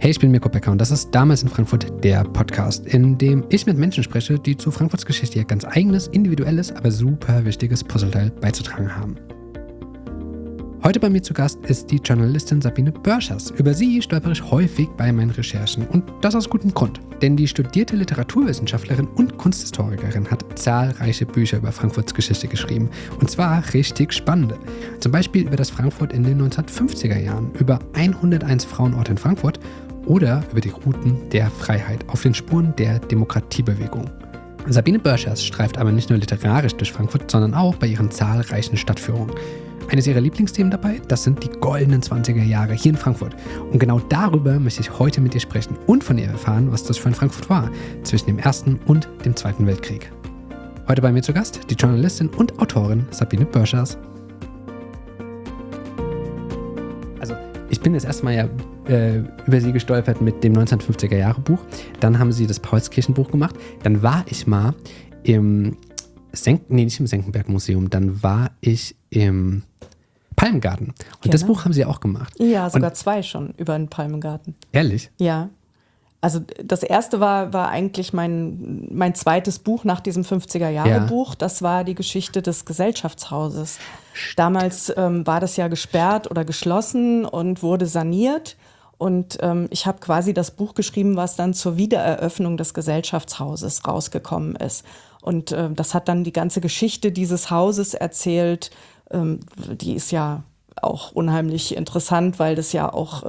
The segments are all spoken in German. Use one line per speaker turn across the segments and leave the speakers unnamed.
Hey, ich bin Mirko Becker und das ist Damals in Frankfurt, der Podcast, in dem ich mit Menschen spreche, die zu Frankfurts Geschichte ihr ganz eigenes, individuelles, aber super wichtiges Puzzleteil beizutragen haben. Heute bei mir zu Gast ist die Journalistin Sabine Börschers. Über sie stolpere ich häufig bei meinen Recherchen und das aus gutem Grund. Denn die studierte Literaturwissenschaftlerin und Kunsthistorikerin hat zahlreiche Bücher über Frankfurts Geschichte geschrieben. Und zwar richtig spannende. Zum Beispiel über das Frankfurt in den 1950er Jahren, über 101 Frauenorte in Frankfurt oder über die Routen der Freiheit auf den Spuren der Demokratiebewegung. Sabine Börschers streift aber nicht nur literarisch durch Frankfurt, sondern auch bei ihren zahlreichen Stadtführungen. Eines ihrer Lieblingsthemen dabei, das sind die goldenen 20er Jahre hier in Frankfurt. Und genau darüber möchte ich heute mit ihr sprechen und von ihr erfahren, was das für ein Frankfurt war, zwischen dem Ersten und dem Zweiten Weltkrieg. Heute bei mir zu Gast die Journalistin und Autorin Sabine Börschers. Also ich bin jetzt erstmal über sie gestolpert mit dem 1950er Jahre Buch. Dann haben sie das Paulskirchenbuch gemacht. Dann war ich mal im nicht im Senckenberg-Museum, dann war ich im Palmengarten. Und
genau.
Das Buch haben sie auch gemacht.
Ja, sogar zwei schon über den Palmengarten.
Ehrlich?
Ja. Also das erste war eigentlich mein zweites Buch nach diesem 50er-Jahre-Buch. Ja. Das war die Geschichte des Gesellschaftshauses. Damals war das ja gesperrt oder geschlossen und wurde saniert. Und ich habe quasi das Buch geschrieben, was dann zur Wiedereröffnung des Gesellschaftshauses rausgekommen ist. Und das hat dann die ganze Geschichte dieses Hauses erzählt. Die ist ja auch unheimlich interessant, weil das ja auch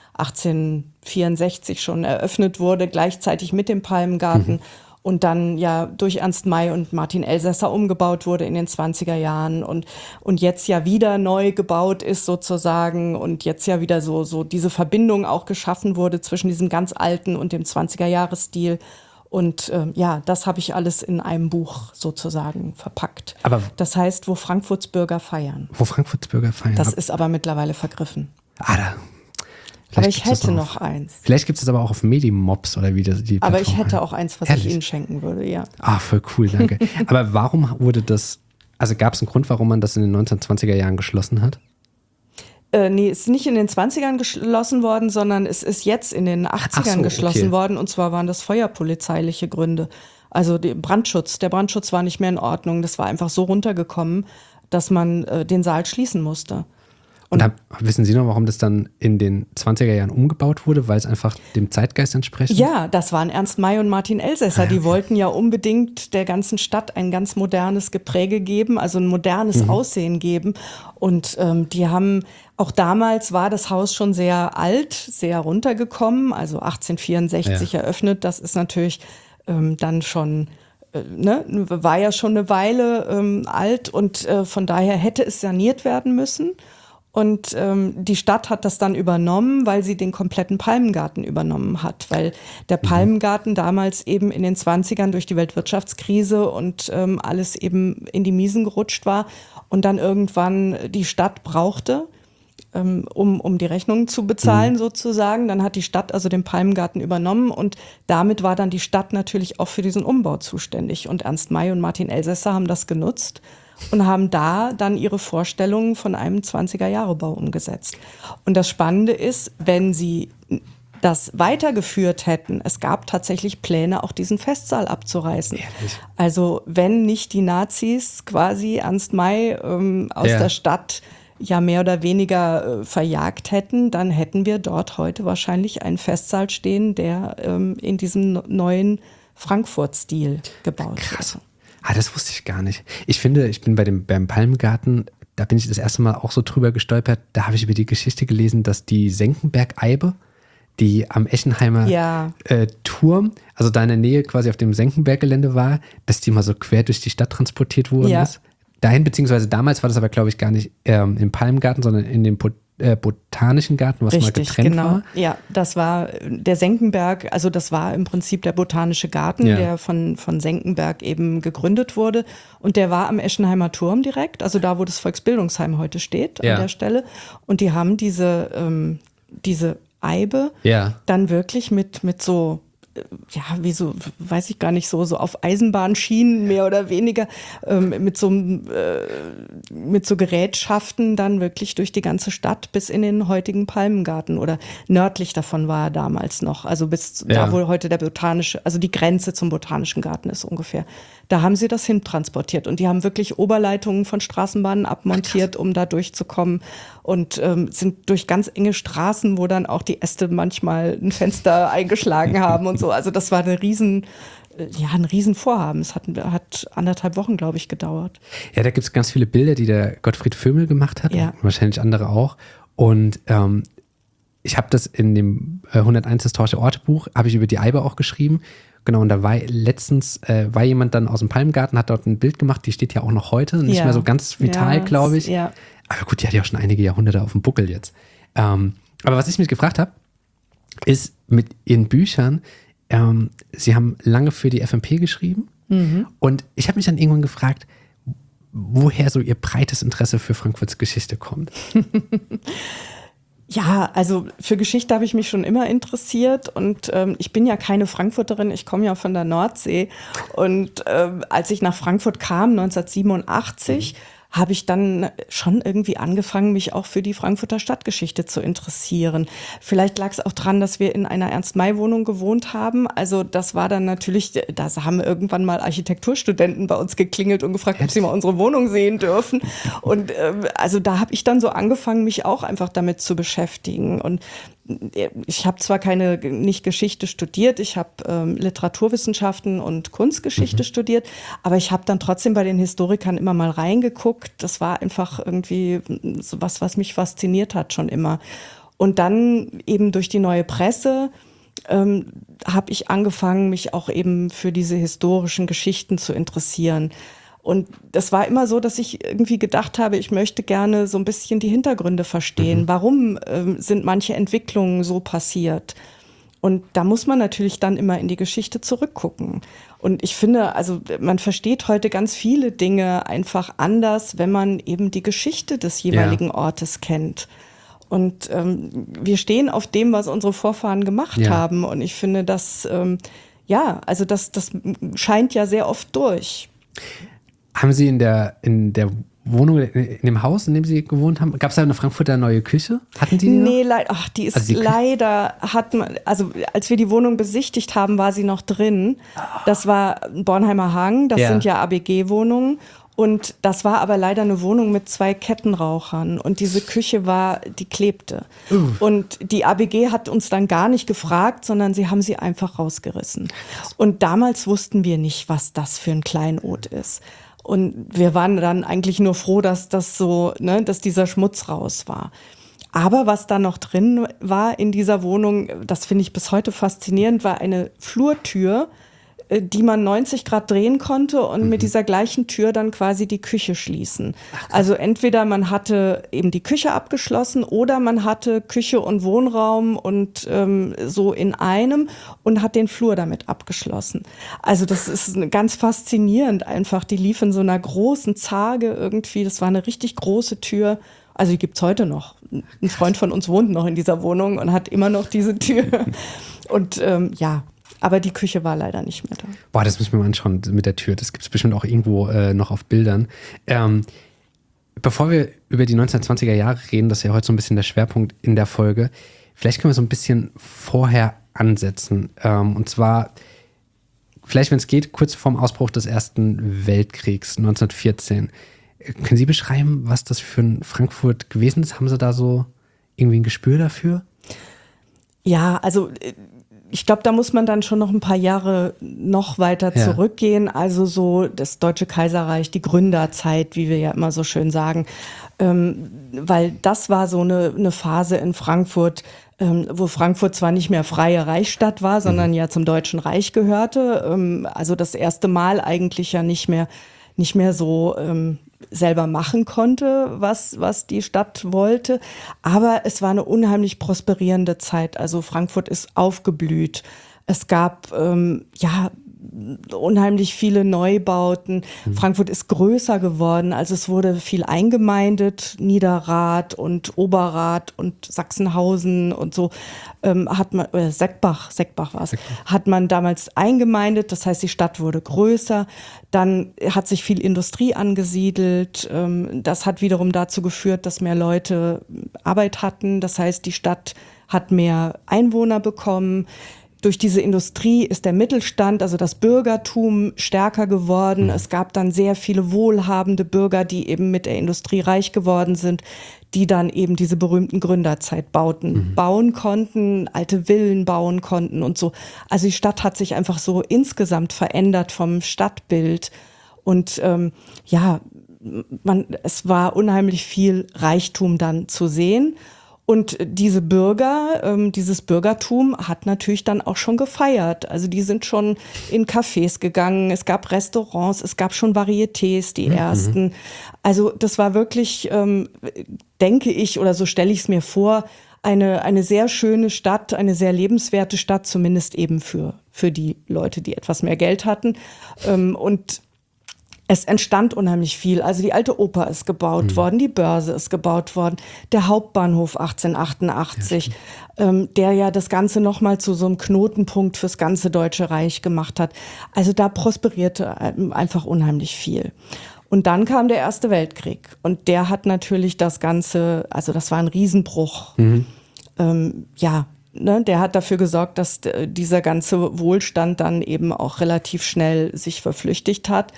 1864 schon eröffnet wurde, gleichzeitig mit dem Palmengarten. Und dann ja durch Ernst May und Martin Elsässer umgebaut wurde in den 20er Jahren und jetzt ja wieder neu gebaut ist sozusagen und jetzt ja wieder so diese Verbindung auch geschaffen wurde zwischen diesem ganz alten und dem 20er-Jahres-Stil. Und das habe ich alles in einem Buch sozusagen verpackt.
Aber
das heißt, wo Frankfurts Bürger feiern.
Wo Frankfurts Bürger feiern.
Das ist aber mittlerweile vergriffen.
Aber
ich hätte noch eins.
Vielleicht gibt es aber auch auf Medimobs oder wie die
Aber ich hätte auch eins, was
Herrlich.
ich Ihnen schenken würde, ja.
Ah, voll cool, danke. Aber warum wurde das, also gab es einen Grund, warum man das in den 1920er Jahren geschlossen hat?
Nee, es ist nicht in den 20ern geschlossen worden, sondern es ist jetzt in den 80ern geschlossen worden. Und zwar waren das feuerpolizeiliche Gründe. Also der Brandschutz war nicht mehr in Ordnung. Das war einfach so runtergekommen, dass man den Saal schließen musste.
Und wissen Sie noch, warum das dann in den 20er Jahren umgebaut wurde, weil es einfach dem Zeitgeist entspricht?
Ja, das waren Ernst May und Martin Elsässer. Die wollten ja unbedingt der ganzen Stadt ein ganz modernes Gepräge geben, also ein modernes Aussehen geben. Und die haben, auch damals war das Haus schon sehr alt, sehr runtergekommen, also 1864 eröffnet. Das ist natürlich dann schon... war ja schon eine Weile alt und von daher hätte es saniert werden müssen. Und die Stadt hat das dann übernommen, weil sie den kompletten Palmengarten übernommen hat, weil der Palmengarten damals eben in den 20ern durch die Weltwirtschaftskrise und alles eben in die Miesen gerutscht war und dann irgendwann die Stadt brauchte, um die Rechnungen zu bezahlen sozusagen. Dann hat die Stadt also den Palmengarten übernommen und damit war dann die Stadt natürlich auch für diesen Umbau zuständig. Und Ernst May und Martin Elsässer haben das genutzt und haben da dann ihre Vorstellungen von einem 20er-Jahre-Bau umgesetzt. Und das Spannende ist, wenn sie das weitergeführt hätten, es gab tatsächlich Pläne, auch diesen Festsaal abzureißen.
Ehrlich?
Also wenn nicht die Nazis quasi Ernst May aus der Stadt ja mehr oder weniger verjagt hätten, dann hätten wir dort heute wahrscheinlich einen Festsaal stehen, der in diesem neuen Frankfurt-Stil gebaut wird.
Krass. Das wusste ich gar nicht. Ich finde, ich bin beim Palmengarten, da bin ich das erste Mal auch so drüber gestolpert, da habe ich über die Geschichte gelesen, dass die Senckenberg-Eibe, die am Eschenheimer Turm, also da in der Nähe quasi auf dem Senckenberg-Gelände war, dass die mal so quer durch die Stadt transportiert worden ist. Dahin, beziehungsweise damals war das aber, glaube ich, gar nicht im Palmengarten, sondern in dem Botanischen Garten, was mal getrennt war.
Ja, das war der Senckenberg, also das war im Prinzip der Botanische Garten, der von Senckenberg eben gegründet wurde. Und der war am Eschenheimer Turm direkt, also da, wo das Volksbildungsheim heute steht, an der Stelle. Und die haben diese Eibe dann wirklich mit so wie so, weiß ich gar nicht, so auf Eisenbahnschienen mehr oder weniger, mit so Gerätschaften dann wirklich durch die ganze Stadt bis in den heutigen Palmengarten oder nördlich davon war er damals noch, also bis da, wo heute die Grenze zum Botanischen Garten ist ungefähr. Da haben sie das hintransportiert und die haben wirklich Oberleitungen von Straßenbahnen abmontiert, um da durchzukommen und sind durch ganz enge Straßen, wo dann auch die Äste manchmal ein Fenster eingeschlagen haben und so. Also das war ein Riesenvorhaben. Es hat 1,5 Wochen, glaube ich, gedauert.
Ja, da gibt es ganz viele Bilder, die der Gottfried Vömel gemacht hat,
ja.
Wahrscheinlich andere auch. Und ich habe das in dem 101 Historische Orte-Buch, habe ich über die Eibe auch geschrieben. Genau, und da war letztens jemand dann aus dem Palmgarten, hat dort ein Bild gemacht, die steht ja auch noch heute, nicht mehr so ganz vital, glaube ich.
Ja.
Aber gut, die hat ja auch schon einige Jahrhunderte auf dem Buckel jetzt. Aber was ich mich gefragt habe, ist mit ihren Büchern, sie haben lange für die FMP geschrieben und ich habe mich dann irgendwann gefragt, woher so ihr breites Interesse für Frankfurts Geschichte kommt.
Ja, also für Geschichte habe ich mich schon immer interessiert und ich bin ja keine Frankfurterin, ich komme ja von der Nordsee und als ich nach Frankfurt kam, 1987, habe ich dann schon irgendwie angefangen, mich auch für die Frankfurter Stadtgeschichte zu interessieren. Vielleicht lag es auch dran, dass wir in einer Ernst-May-Wohnung gewohnt haben. Also das war dann natürlich, da haben irgendwann mal Architekturstudenten bei uns geklingelt und gefragt, ob sie mal unsere Wohnung sehen dürfen. Und also da habe ich dann so angefangen, mich auch einfach damit zu beschäftigen. Und ich habe zwar nicht Geschichte studiert, ich habe Literaturwissenschaften und Kunstgeschichte studiert, aber ich habe dann trotzdem bei den Historikern immer mal reingeguckt. Das war einfach irgendwie so was mich fasziniert hat schon immer. Und dann eben durch die Neue Presse habe ich angefangen, mich auch eben für diese historischen Geschichten zu interessieren. Und das war immer so, dass ich irgendwie gedacht habe, ich möchte gerne so ein bisschen die Hintergründe verstehen. Warum sind manche Entwicklungen so passiert? Und da muss man natürlich dann immer in die Geschichte zurückgucken. Und ich finde, also man versteht heute ganz viele Dinge einfach anders, wenn man eben die Geschichte des jeweiligen Ortes kennt. Und wir stehen auf dem, was unsere Vorfahren gemacht haben. Und ich finde, das scheint ja sehr oft durch.
Haben Sie in der Wohnung, in dem Haus, in dem Sie gewohnt haben, gab es da eine Frankfurter neue Küche? Hatten die noch?
Nee, die ist leider, als wir die Wohnung besichtigt haben, war sie noch drin. Das war Bornheimer Hang, das sind ja ABG-Wohnungen. Und das war aber leider eine Wohnung mit 2 Kettenrauchern. Und diese Küche die klebte. Und die ABG hat uns dann gar nicht gefragt, sondern sie haben sie einfach rausgerissen. Und damals wussten wir nicht, was das für ein Kleinod ist. Und wir waren dann eigentlich nur froh, dass das so, dass dieser Schmutz raus war. Aber was da noch drin war in dieser Wohnung, das finde ich bis heute faszinierend, war eine Flurtür, die man 90 Grad drehen konnte und mit dieser gleichen Tür dann quasi die Küche schließen. Also entweder man hatte eben die Küche abgeschlossen oder man hatte Küche und Wohnraum und so in einem und hat den Flur damit abgeschlossen. Also das ist ganz faszinierend einfach. Die lief in so einer großen Zarge irgendwie. Das war eine richtig große Tür. Also die gibt's heute noch. Ein Freund von uns wohnt noch in dieser Wohnung und hat immer noch diese Tür. Und aber die Küche war leider nicht mehr da.
Boah, das müssen wir mal anschauen mit der Tür. Das gibt es bestimmt auch irgendwo noch auf Bildern. Bevor wir über die 1920er Jahre reden, das ist ja heute so ein bisschen der Schwerpunkt in der Folge, vielleicht können wir so ein bisschen vorher ansetzen. Und zwar, vielleicht, wenn es geht, kurz vorm Ausbruch des Ersten Weltkriegs 1914. Können Sie beschreiben, was das für ein Frankfurt gewesen ist? Haben Sie da so irgendwie ein Gespür dafür?
Ja, also ich glaube, da muss man dann schon noch ein paar Jahre noch weiter zurückgehen. Also so das Deutsche Kaiserreich, die Gründerzeit, wie wir ja immer so schön sagen. Weil das war so eine Phase in Frankfurt, wo Frankfurt zwar nicht mehr freie Reichsstadt war, sondern ja zum Deutschen Reich gehörte. Also das erste Mal eigentlich ja nicht mehr so selber machen konnte, was die Stadt wollte. Aber es war eine unheimlich prosperierende Zeit. Also Frankfurt ist aufgeblüht. Es gab unheimlich viele Neubauten. Frankfurt ist größer geworden, also es wurde viel eingemeindet, Niederrad und Oberrad und Sachsenhausen und so hat man, Seckbach war es, hat man damals eingemeindet, das heißt die Stadt wurde größer, dann hat sich viel Industrie angesiedelt, das hat wiederum dazu geführt, dass mehr Leute Arbeit hatten, das heißt die Stadt hat mehr Einwohner bekommen. Durch diese Industrie ist der Mittelstand, also das Bürgertum, stärker geworden. Es gab dann sehr viele wohlhabende Bürger, die eben mit der Industrie reich geworden sind, die dann eben diese berühmten Gründerzeitbauten bauen konnten, alte Villen bauen konnten und so. Also die Stadt hat sich einfach so insgesamt verändert vom Stadtbild. Und es war unheimlich viel Reichtum dann zu sehen. Und diese Bürger, dieses Bürgertum hat natürlich dann auch schon gefeiert. Also die sind schon in Cafés gegangen, es gab Restaurants, es gab schon Varietés, die ersten. Also das war wirklich, denke ich, oder so stelle ich es mir vor, eine sehr schöne Stadt, eine sehr lebenswerte Stadt, zumindest eben für die Leute, die etwas mehr Geld hatten. Und es entstand unheimlich viel. Also die Alte Oper ist gebaut worden, die Börse ist gebaut worden, der Hauptbahnhof 1888, der ja das Ganze nochmal zu so einem Knotenpunkt fürs ganze Deutsche Reich gemacht hat. Also da prosperierte einfach unheimlich viel. Und dann kam der Erste Weltkrieg und der hat natürlich das Ganze, also das war ein Riesenbruch. Der hat dafür gesorgt, dass dieser ganze Wohlstand dann eben auch relativ schnell sich verflüchtigt hat.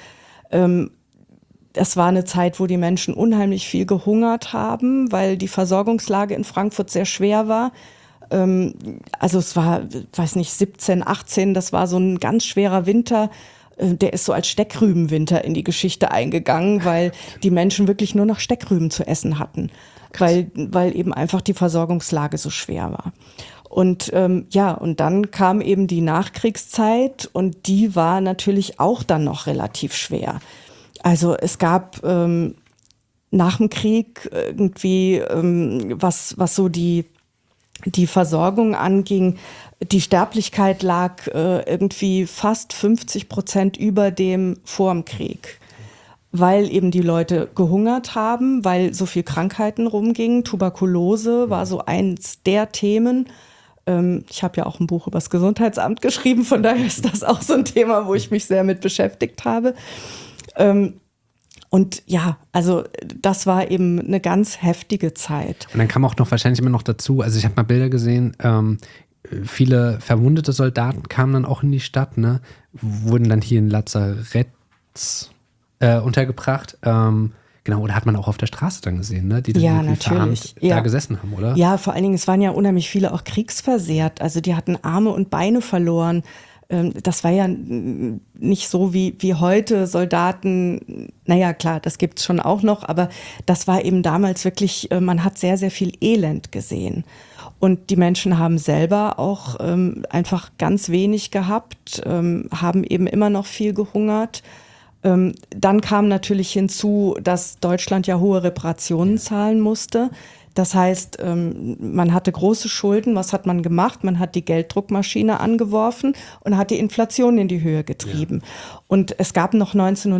Es war eine Zeit, wo die Menschen unheimlich viel gehungert haben, weil die Versorgungslage in Frankfurt sehr schwer war. Also es war, 17, 18, das war so ein ganz schwerer Winter. Der ist so als Steckrübenwinter in die Geschichte eingegangen, weil die Menschen wirklich nur noch Steckrüben zu essen hatten, weil eben einfach die Versorgungslage so schwer war. Und und dann kam eben die Nachkriegszeit und die war natürlich auch dann noch relativ schwer. Also es gab nach dem Krieg irgendwie, was so die Versorgung anging, die Sterblichkeit lag irgendwie fast 50% über dem vor dem Krieg. Weil eben die Leute gehungert haben, weil so viel Krankheiten rumgingen. Tuberkulose war so eins der Themen. Ich habe ja auch ein Buch über das Gesundheitsamt geschrieben, von daher ist das auch so ein Thema, wo ich mich sehr mit beschäftigt habe. Und ja, also das war eben eine ganz heftige Zeit.
Und dann kam auch noch wahrscheinlich immer noch dazu, also ich habe mal Bilder gesehen, viele verwundete Soldaten kamen dann auch in die Stadt, ne? Wurden dann hier in Lazaretts untergebracht. Genau, oder hat man auch auf der Straße dann gesehen, ne? Die dann
natürlich
da gesessen haben, oder?
Ja, vor allen Dingen, es waren ja unheimlich viele auch kriegsversehrt. Also die hatten Arme und Beine verloren. Das war ja nicht so wie heute Soldaten, naja klar, das gibt's schon auch noch, aber das war eben damals wirklich, man hat sehr, sehr viel Elend gesehen. Und die Menschen haben selber auch einfach ganz wenig gehabt, haben eben immer noch viel gehungert. Dann kam natürlich hinzu, dass Deutschland ja hohe Reparationen zahlen musste. Das heißt, man hatte große Schulden. Was hat man gemacht? Man hat die Gelddruckmaschine angeworfen und hat die Inflation in die Höhe getrieben. Ja. Und es gab noch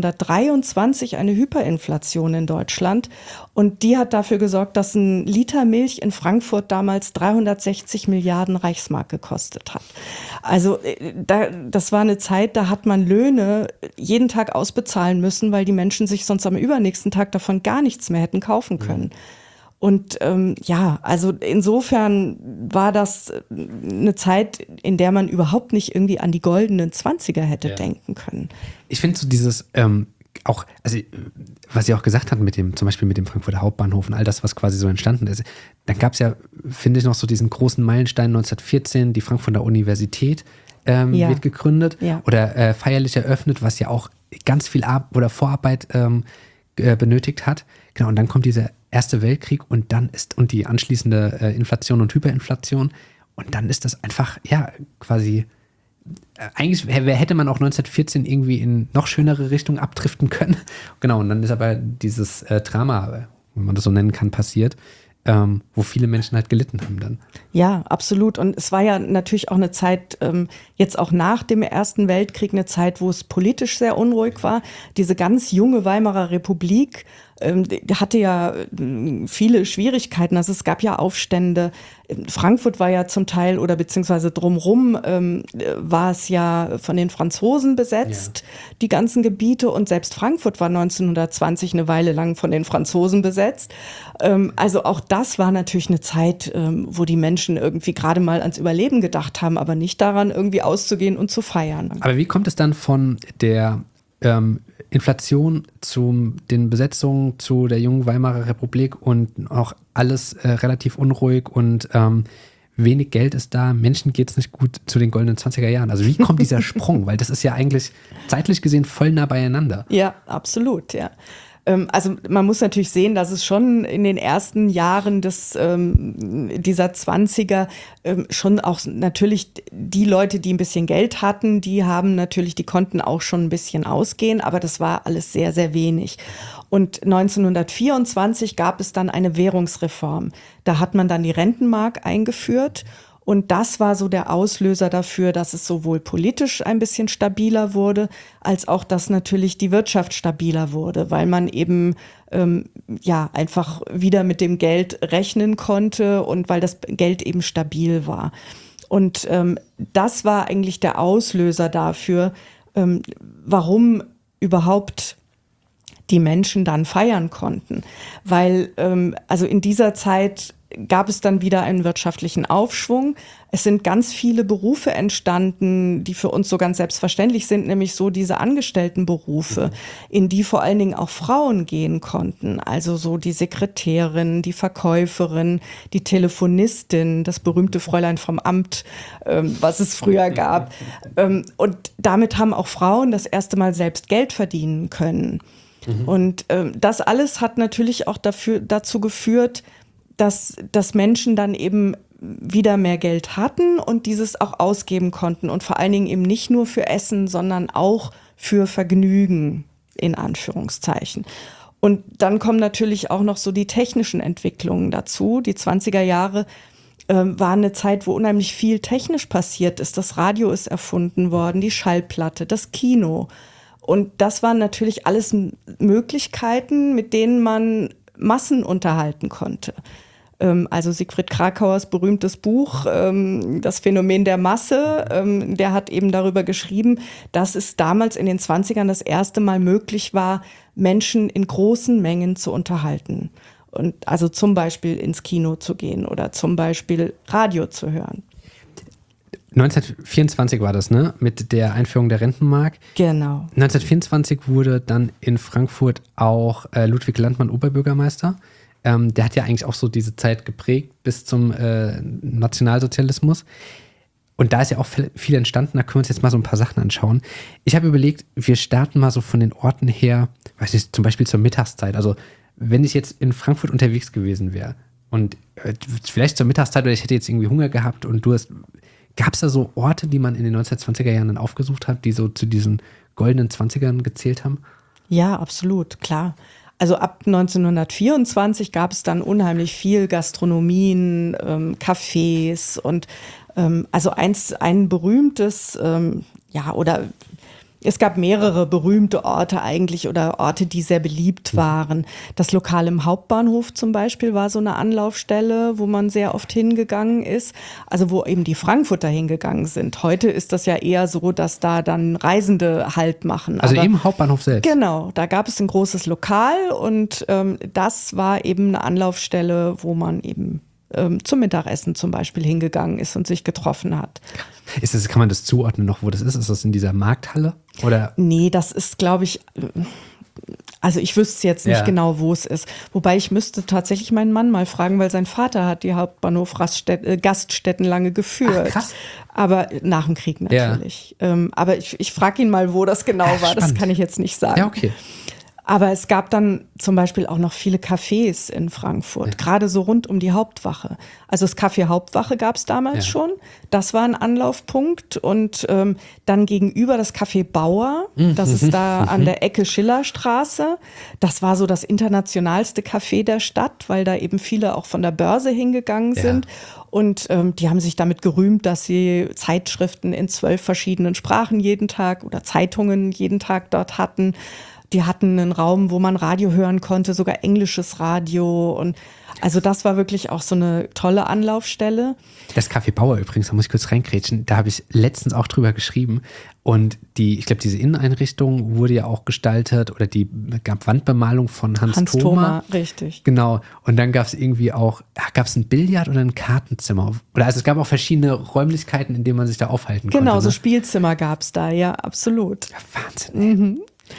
1923 eine Hyperinflation in Deutschland. Und die hat dafür gesorgt, dass ein Liter Milch in Frankfurt damals 360 Milliarden Reichsmark gekostet hat. Also das war eine Zeit, da hat man Löhne jeden Tag ausbezahlen müssen, weil die Menschen sich sonst am übernächsten Tag davon gar nichts mehr hätten kaufen können. Ja. Und also insofern war das eine Zeit, in der man überhaupt nicht irgendwie an die goldenen 20er hätte denken können.
Ich finde so dieses auch, also was Sie auch gesagt hatten zum Beispiel mit dem Frankfurter Hauptbahnhof und all das, was quasi so entstanden ist, dann gab es ja, finde ich, noch so diesen großen Meilenstein 1914, die Frankfurter Universität wird gegründet oder feierlich eröffnet, was ja auch ganz viel Vorarbeit benötigt hat. Genau, und dann kommt dieser Erste Weltkrieg und die anschließende Inflation und Hyperinflation. Und dann ist das einfach, quasi, eigentlich hätte man auch 1914 irgendwie in noch schönere Richtung abdriften können. Genau, und dann ist aber dieses Drama, wenn man das so nennen kann, passiert. wo viele Menschen halt gelitten haben dann.
Ja, absolut. Und es war ja natürlich auch eine Zeit, jetzt auch nach dem Ersten Weltkrieg, eine Zeit, wo es politisch sehr unruhig war. Diese ganz junge Weimarer Republik hatte ja viele Schwierigkeiten. Also es gab ja Aufstände. Frankfurt war ja zum Teil oder beziehungsweise drumherum war es ja von den Franzosen besetzt, die ganzen Gebiete. Und selbst Frankfurt war 1920 eine Weile lang von den Franzosen besetzt. Also auch das war natürlich eine Zeit, wo die Menschen irgendwie gerade mal ans Überleben gedacht haben, aber nicht daran, irgendwie auszugehen und zu feiern.
Aber wie kommt es dann von der Inflation zu den Besetzungen, zu der jungen Weimarer Republik und auch alles relativ unruhig und wenig Geld ist da, Menschen geht es nicht gut, zu den goldenen 20er Jahren? Also wie kommt dieser Sprung? Weil das ist ja eigentlich zeitlich gesehen voll nah beieinander.
Ja, absolut, ja. Also man muss natürlich sehen, dass es schon in den ersten Jahren dieser 20er schon auch natürlich die Leute, die ein bisschen Geld hatten, die konnten auch schon ein bisschen ausgehen, aber das war alles sehr, sehr wenig. Und 1924 gab es dann eine Währungsreform. Da hat man dann die Rentenmark eingeführt. Und das war so der Auslöser dafür, dass es sowohl politisch ein bisschen stabiler wurde, als auch, dass natürlich die Wirtschaft stabiler wurde, weil man eben einfach wieder mit dem Geld rechnen konnte und weil das Geld eben stabil war. Und das war eigentlich der Auslöser dafür, warum überhaupt die Menschen dann feiern konnten. Weil also in dieser Zeit gab es dann wieder einen wirtschaftlichen Aufschwung. Es sind ganz viele Berufe entstanden, die für uns so ganz selbstverständlich sind, nämlich so diese Angestelltenberufe, in die vor allen Dingen auch Frauen gehen konnten. Also so die Sekretärin, die Verkäuferin, die Telefonistin, das berühmte Fräulein vom Amt, was es früher gab. Und damit haben auch Frauen das erste Mal selbst Geld verdienen können. Und das alles hat natürlich auch dazu geführt, dass Menschen dann eben wieder mehr Geld hatten und dieses auch ausgeben konnten und vor allen Dingen eben nicht nur für Essen, sondern auch für Vergnügen, in Anführungszeichen. Und dann kommen natürlich auch noch so die technischen Entwicklungen dazu. Die 20er Jahre war eine Zeit, wo unheimlich viel technisch passiert ist. Das Radio ist erfunden worden, die Schallplatte, das Kino. Und das waren natürlich alles Möglichkeiten, mit denen man Massen unterhalten konnte. Also Siegfried Krakauers berühmtes Buch, Das Phänomen der Masse, der hat eben darüber geschrieben, dass es damals in den 20ern das erste Mal möglich war, Menschen in großen Mengen zu unterhalten. Und also zum Beispiel ins Kino zu gehen oder zum Beispiel Radio zu hören.
1924 war das, ne? Mit der Einführung der Rentenmark.
Genau.
1924 wurde dann in Frankfurt auch Ludwig Landmann Oberbürgermeister. Der hat ja eigentlich auch so diese Zeit geprägt bis zum Nationalsozialismus. Und da ist ja auch viel entstanden. Da können wir uns jetzt mal so ein paar Sachen anschauen. Ich habe überlegt, wir starten mal so von den Orten her, weiß nicht, zum Beispiel zur Mittagszeit. Also wenn ich jetzt in Frankfurt unterwegs gewesen wäre und vielleicht zur Mittagszeit oder ich hätte jetzt irgendwie Hunger gehabt und gab es da so Orte, die man in den 1920er Jahren dann aufgesucht hat, die so zu diesen goldenen 20ern gezählt haben?
Ja, absolut, klar. Also ab 1924 gab es dann unheimlich viel Gastronomien, Cafés und also ein berühmtes, oder es gab mehrere berühmte Orte eigentlich oder Orte, die sehr beliebt waren. Das Lokal im Hauptbahnhof zum Beispiel war so eine Anlaufstelle, wo man sehr oft hingegangen ist, also wo eben die Frankfurter hingegangen sind. Heute ist das ja eher so, dass da dann Reisende Halt machen.
Also im Hauptbahnhof selbst?
Genau, da gab es ein großes Lokal und das war eben eine Anlaufstelle, wo man eben zum Mittagessen zum Beispiel hingegangen ist und sich getroffen hat.
Kann man das zuordnen noch, wo das ist? Ist das in dieser Markthalle? Oder?
Nee, das ist, glaube ich, also ich wüsste jetzt nicht genau, wo es ist. Wobei ich müsste tatsächlich meinen Mann mal fragen, weil sein Vater hat die Hauptbahnhof-Gaststätten lange geführt. Ach, krass. Aber nach dem Krieg natürlich. Aber ich frage ihn mal, wo das genau war. Spannend. Das kann ich jetzt nicht sagen.
Ja, okay.
Aber es gab dann zum Beispiel auch noch viele Cafés in Frankfurt, gerade so rund um die Hauptwache. Also das Café Hauptwache gab es damals schon. Das war ein Anlaufpunkt. Und dann gegenüber das Café Bauer, das ist da an der Ecke Schillerstraße. Das war so das internationalste Café der Stadt, weil da eben viele auch von der Börse hingegangen sind. Und die haben sich damit gerühmt, dass sie Zeitschriften in 12 verschiedenen Sprachen jeden Tag oder Zeitungen jeden Tag dort hatten. Die hatten einen Raum, wo man Radio hören konnte, sogar englisches Radio. Und also das war wirklich auch so eine tolle Anlaufstelle.
Das Café Bauer übrigens, da muss ich kurz reingrätschen, da habe ich letztens auch drüber geschrieben. Und ich glaube, diese Inneneinrichtung wurde ja auch gestaltet oder die gab Wandbemalung von Hans Thoma.
Richtig.
Genau. Und dann gab es irgendwie auch, gab es ein Billard oder ein Kartenzimmer? Oder also es gab auch verschiedene Räumlichkeiten, in denen man sich da aufhalten konnte.
Genau, so Spielzimmer gab es da, ja, absolut.
Ja, Wahnsinn.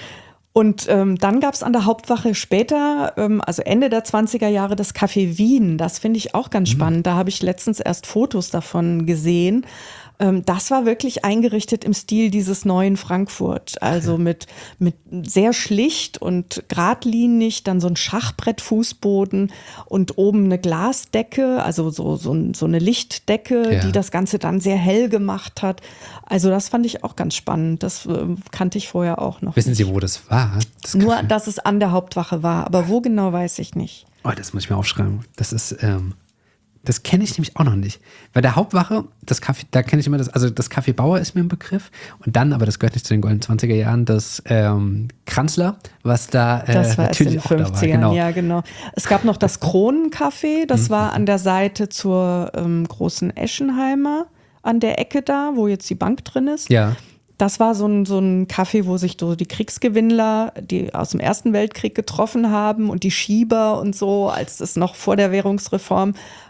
Und dann gab es an der Hauptwache später, also Ende der 20er Jahre, das Café Wien. Das finde ich auch ganz spannend. Da habe ich letztens erst Fotos davon gesehen. Das war wirklich eingerichtet im Stil dieses neuen Frankfurt. Also mit sehr schlicht und geradlinig, dann so ein Schachbrettfußboden und oben eine Glasdecke, also so eine Lichtdecke, die das Ganze dann sehr hell gemacht hat. Also das fand ich auch ganz spannend. Das kannte ich vorher auch noch.
Wissen Sie, wo das war?
Nur, dass es an der Hauptwache war. Aber wo genau, weiß ich nicht.
Oh, das muss ich mir aufschreiben. Das ist... Das kenne ich nämlich auch noch nicht. Bei der Hauptwache, das Café, da kenne ich immer das Café Bauer ist mir ein Begriff. Und dann, aber das gehört nicht zu den goldenen 20er Jahren, das Kranzler, was da
das war
natürlich
erst in den 50ern,
genau.
Ja, genau. Es gab noch das Kronencafé, das war an der Seite zur großen Eschenheimer, an der Ecke da, wo jetzt die Bank drin ist.
Ja.
Das war so ein Café, wo sich so die Kriegsgewinnler, die aus dem Ersten Weltkrieg getroffen haben und die Schieber und so, als es noch vor der Währungsreform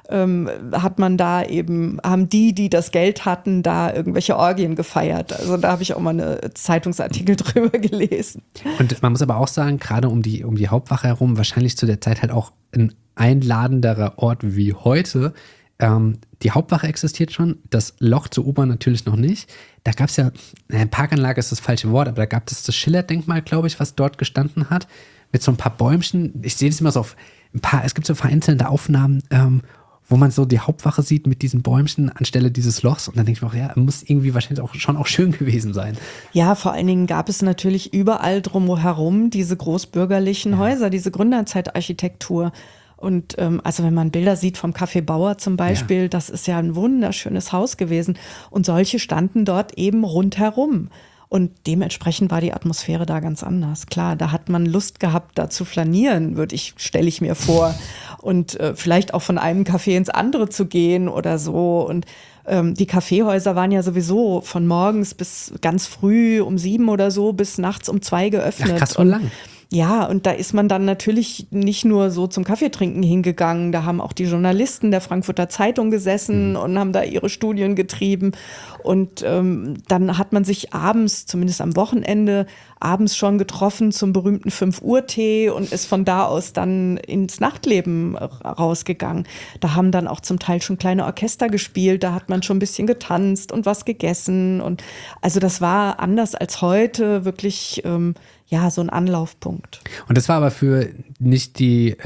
hat man da eben, haben die das Geld hatten, da irgendwelche Orgien gefeiert. Also da habe ich auch mal eine Zeitungsartikel drüber gelesen.
Und man muss aber auch sagen, gerade um die Hauptwache herum, wahrscheinlich zu der Zeit halt auch ein einladenderer Ort wie heute. Die Hauptwache existiert schon, das Loch zur U-Bahn natürlich noch nicht. Da gab es ja, Parkanlage ist das falsche Wort, aber da gab es das Schiller-Denkmal, glaube ich, was dort gestanden hat, mit so ein paar Bäumchen. Ich sehe das immer so auf es gibt so vereinzelte Aufnahmen, wo man so die Hauptwache sieht mit diesen Bäumchen anstelle dieses Lochs. Und dann denke ich mir auch, ja, muss irgendwie wahrscheinlich auch schon schön gewesen sein.
Ja, vor allen Dingen gab es natürlich überall drumherum diese großbürgerlichen Häuser, diese Gründerzeitarchitektur. Und also wenn man Bilder sieht vom Café Bauer zum Beispiel, das ist ja ein wunderschönes Haus gewesen. Und solche standen dort eben rundherum. Und dementsprechend war die Atmosphäre da ganz anders. Klar, da hat man Lust gehabt, da zu flanieren, stelle ich mir vor. Und vielleicht auch von einem Café ins andere zu gehen oder so. Und die Kaffeehäuser waren ja sowieso von morgens bis ganz früh um 7 oder so bis nachts um 2 geöffnet.
Ja, krass, so lang.
Ja, und da ist man dann natürlich nicht nur so zum Kaffeetrinken hingegangen, da haben auch die Journalisten der Frankfurter Zeitung gesessen und haben da ihre Studien getrieben. Und dann hat man sich abends, zumindest am Wochenende, abends schon getroffen zum berühmten 5-Uhr-Tee und ist von da aus dann ins Nachtleben rausgegangen. Da haben dann auch zum Teil schon kleine Orchester gespielt, da hat man schon ein bisschen getanzt und was gegessen. Und also das war anders als heute wirklich so ein Anlaufpunkt.
Und das war aber für nicht die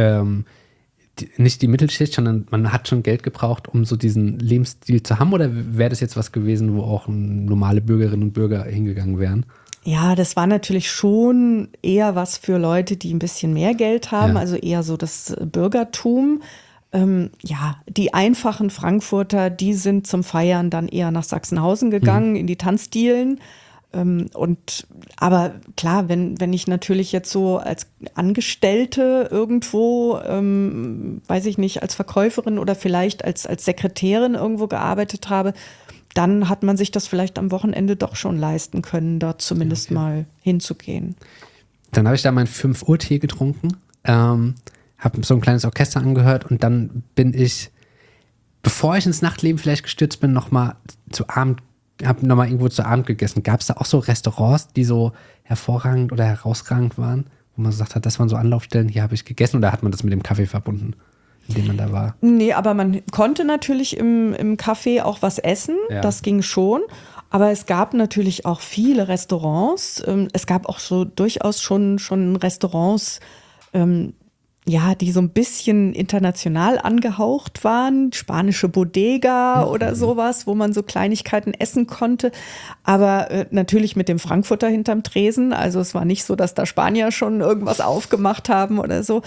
Mittelschicht, sondern man hat schon Geld gebraucht, um so diesen Lebensstil zu haben? Oder wäre das jetzt was gewesen, wo auch normale Bürgerinnen und Bürger hingegangen wären?
Ja, das war natürlich schon eher was für Leute, die ein bisschen mehr Geld haben, also eher so das Bürgertum. Die einfachen Frankfurter, die sind zum Feiern dann eher nach Sachsenhausen gegangen, in die Tanzdielen. Aber klar, wenn ich natürlich jetzt so als Angestellte irgendwo, weiß ich nicht, als Verkäuferin oder vielleicht als Sekretärin irgendwo gearbeitet habe, dann hat man sich das vielleicht am Wochenende doch schon leisten können, dort zumindest mal hinzugehen.
Dann habe ich da meinen 5-Uhr-Tee getrunken, habe so ein kleines Orchester angehört und dann bin ich, bevor ich ins Nachtleben vielleicht gestürzt bin, nochmal habe nochmal irgendwo zu Abend gegessen. Gab es da auch so Restaurants, die so hervorragend oder herausragend waren, wo man gesagt hat, das waren so Anlaufstellen, hier habe ich gegessen, oder hat man das mit dem Kaffee verbunden, in dem man da war?
Nee, aber man konnte natürlich im Café auch was essen, das ging schon. Aber es gab natürlich auch viele Restaurants. Es gab auch so durchaus schon Restaurants, die so ein bisschen international angehaucht waren, spanische Bodega oder sowas, wo man so Kleinigkeiten essen konnte. Aber natürlich mit dem Frankfurter hinterm Tresen. Also es war nicht so, dass da Spanier schon irgendwas aufgemacht haben oder so.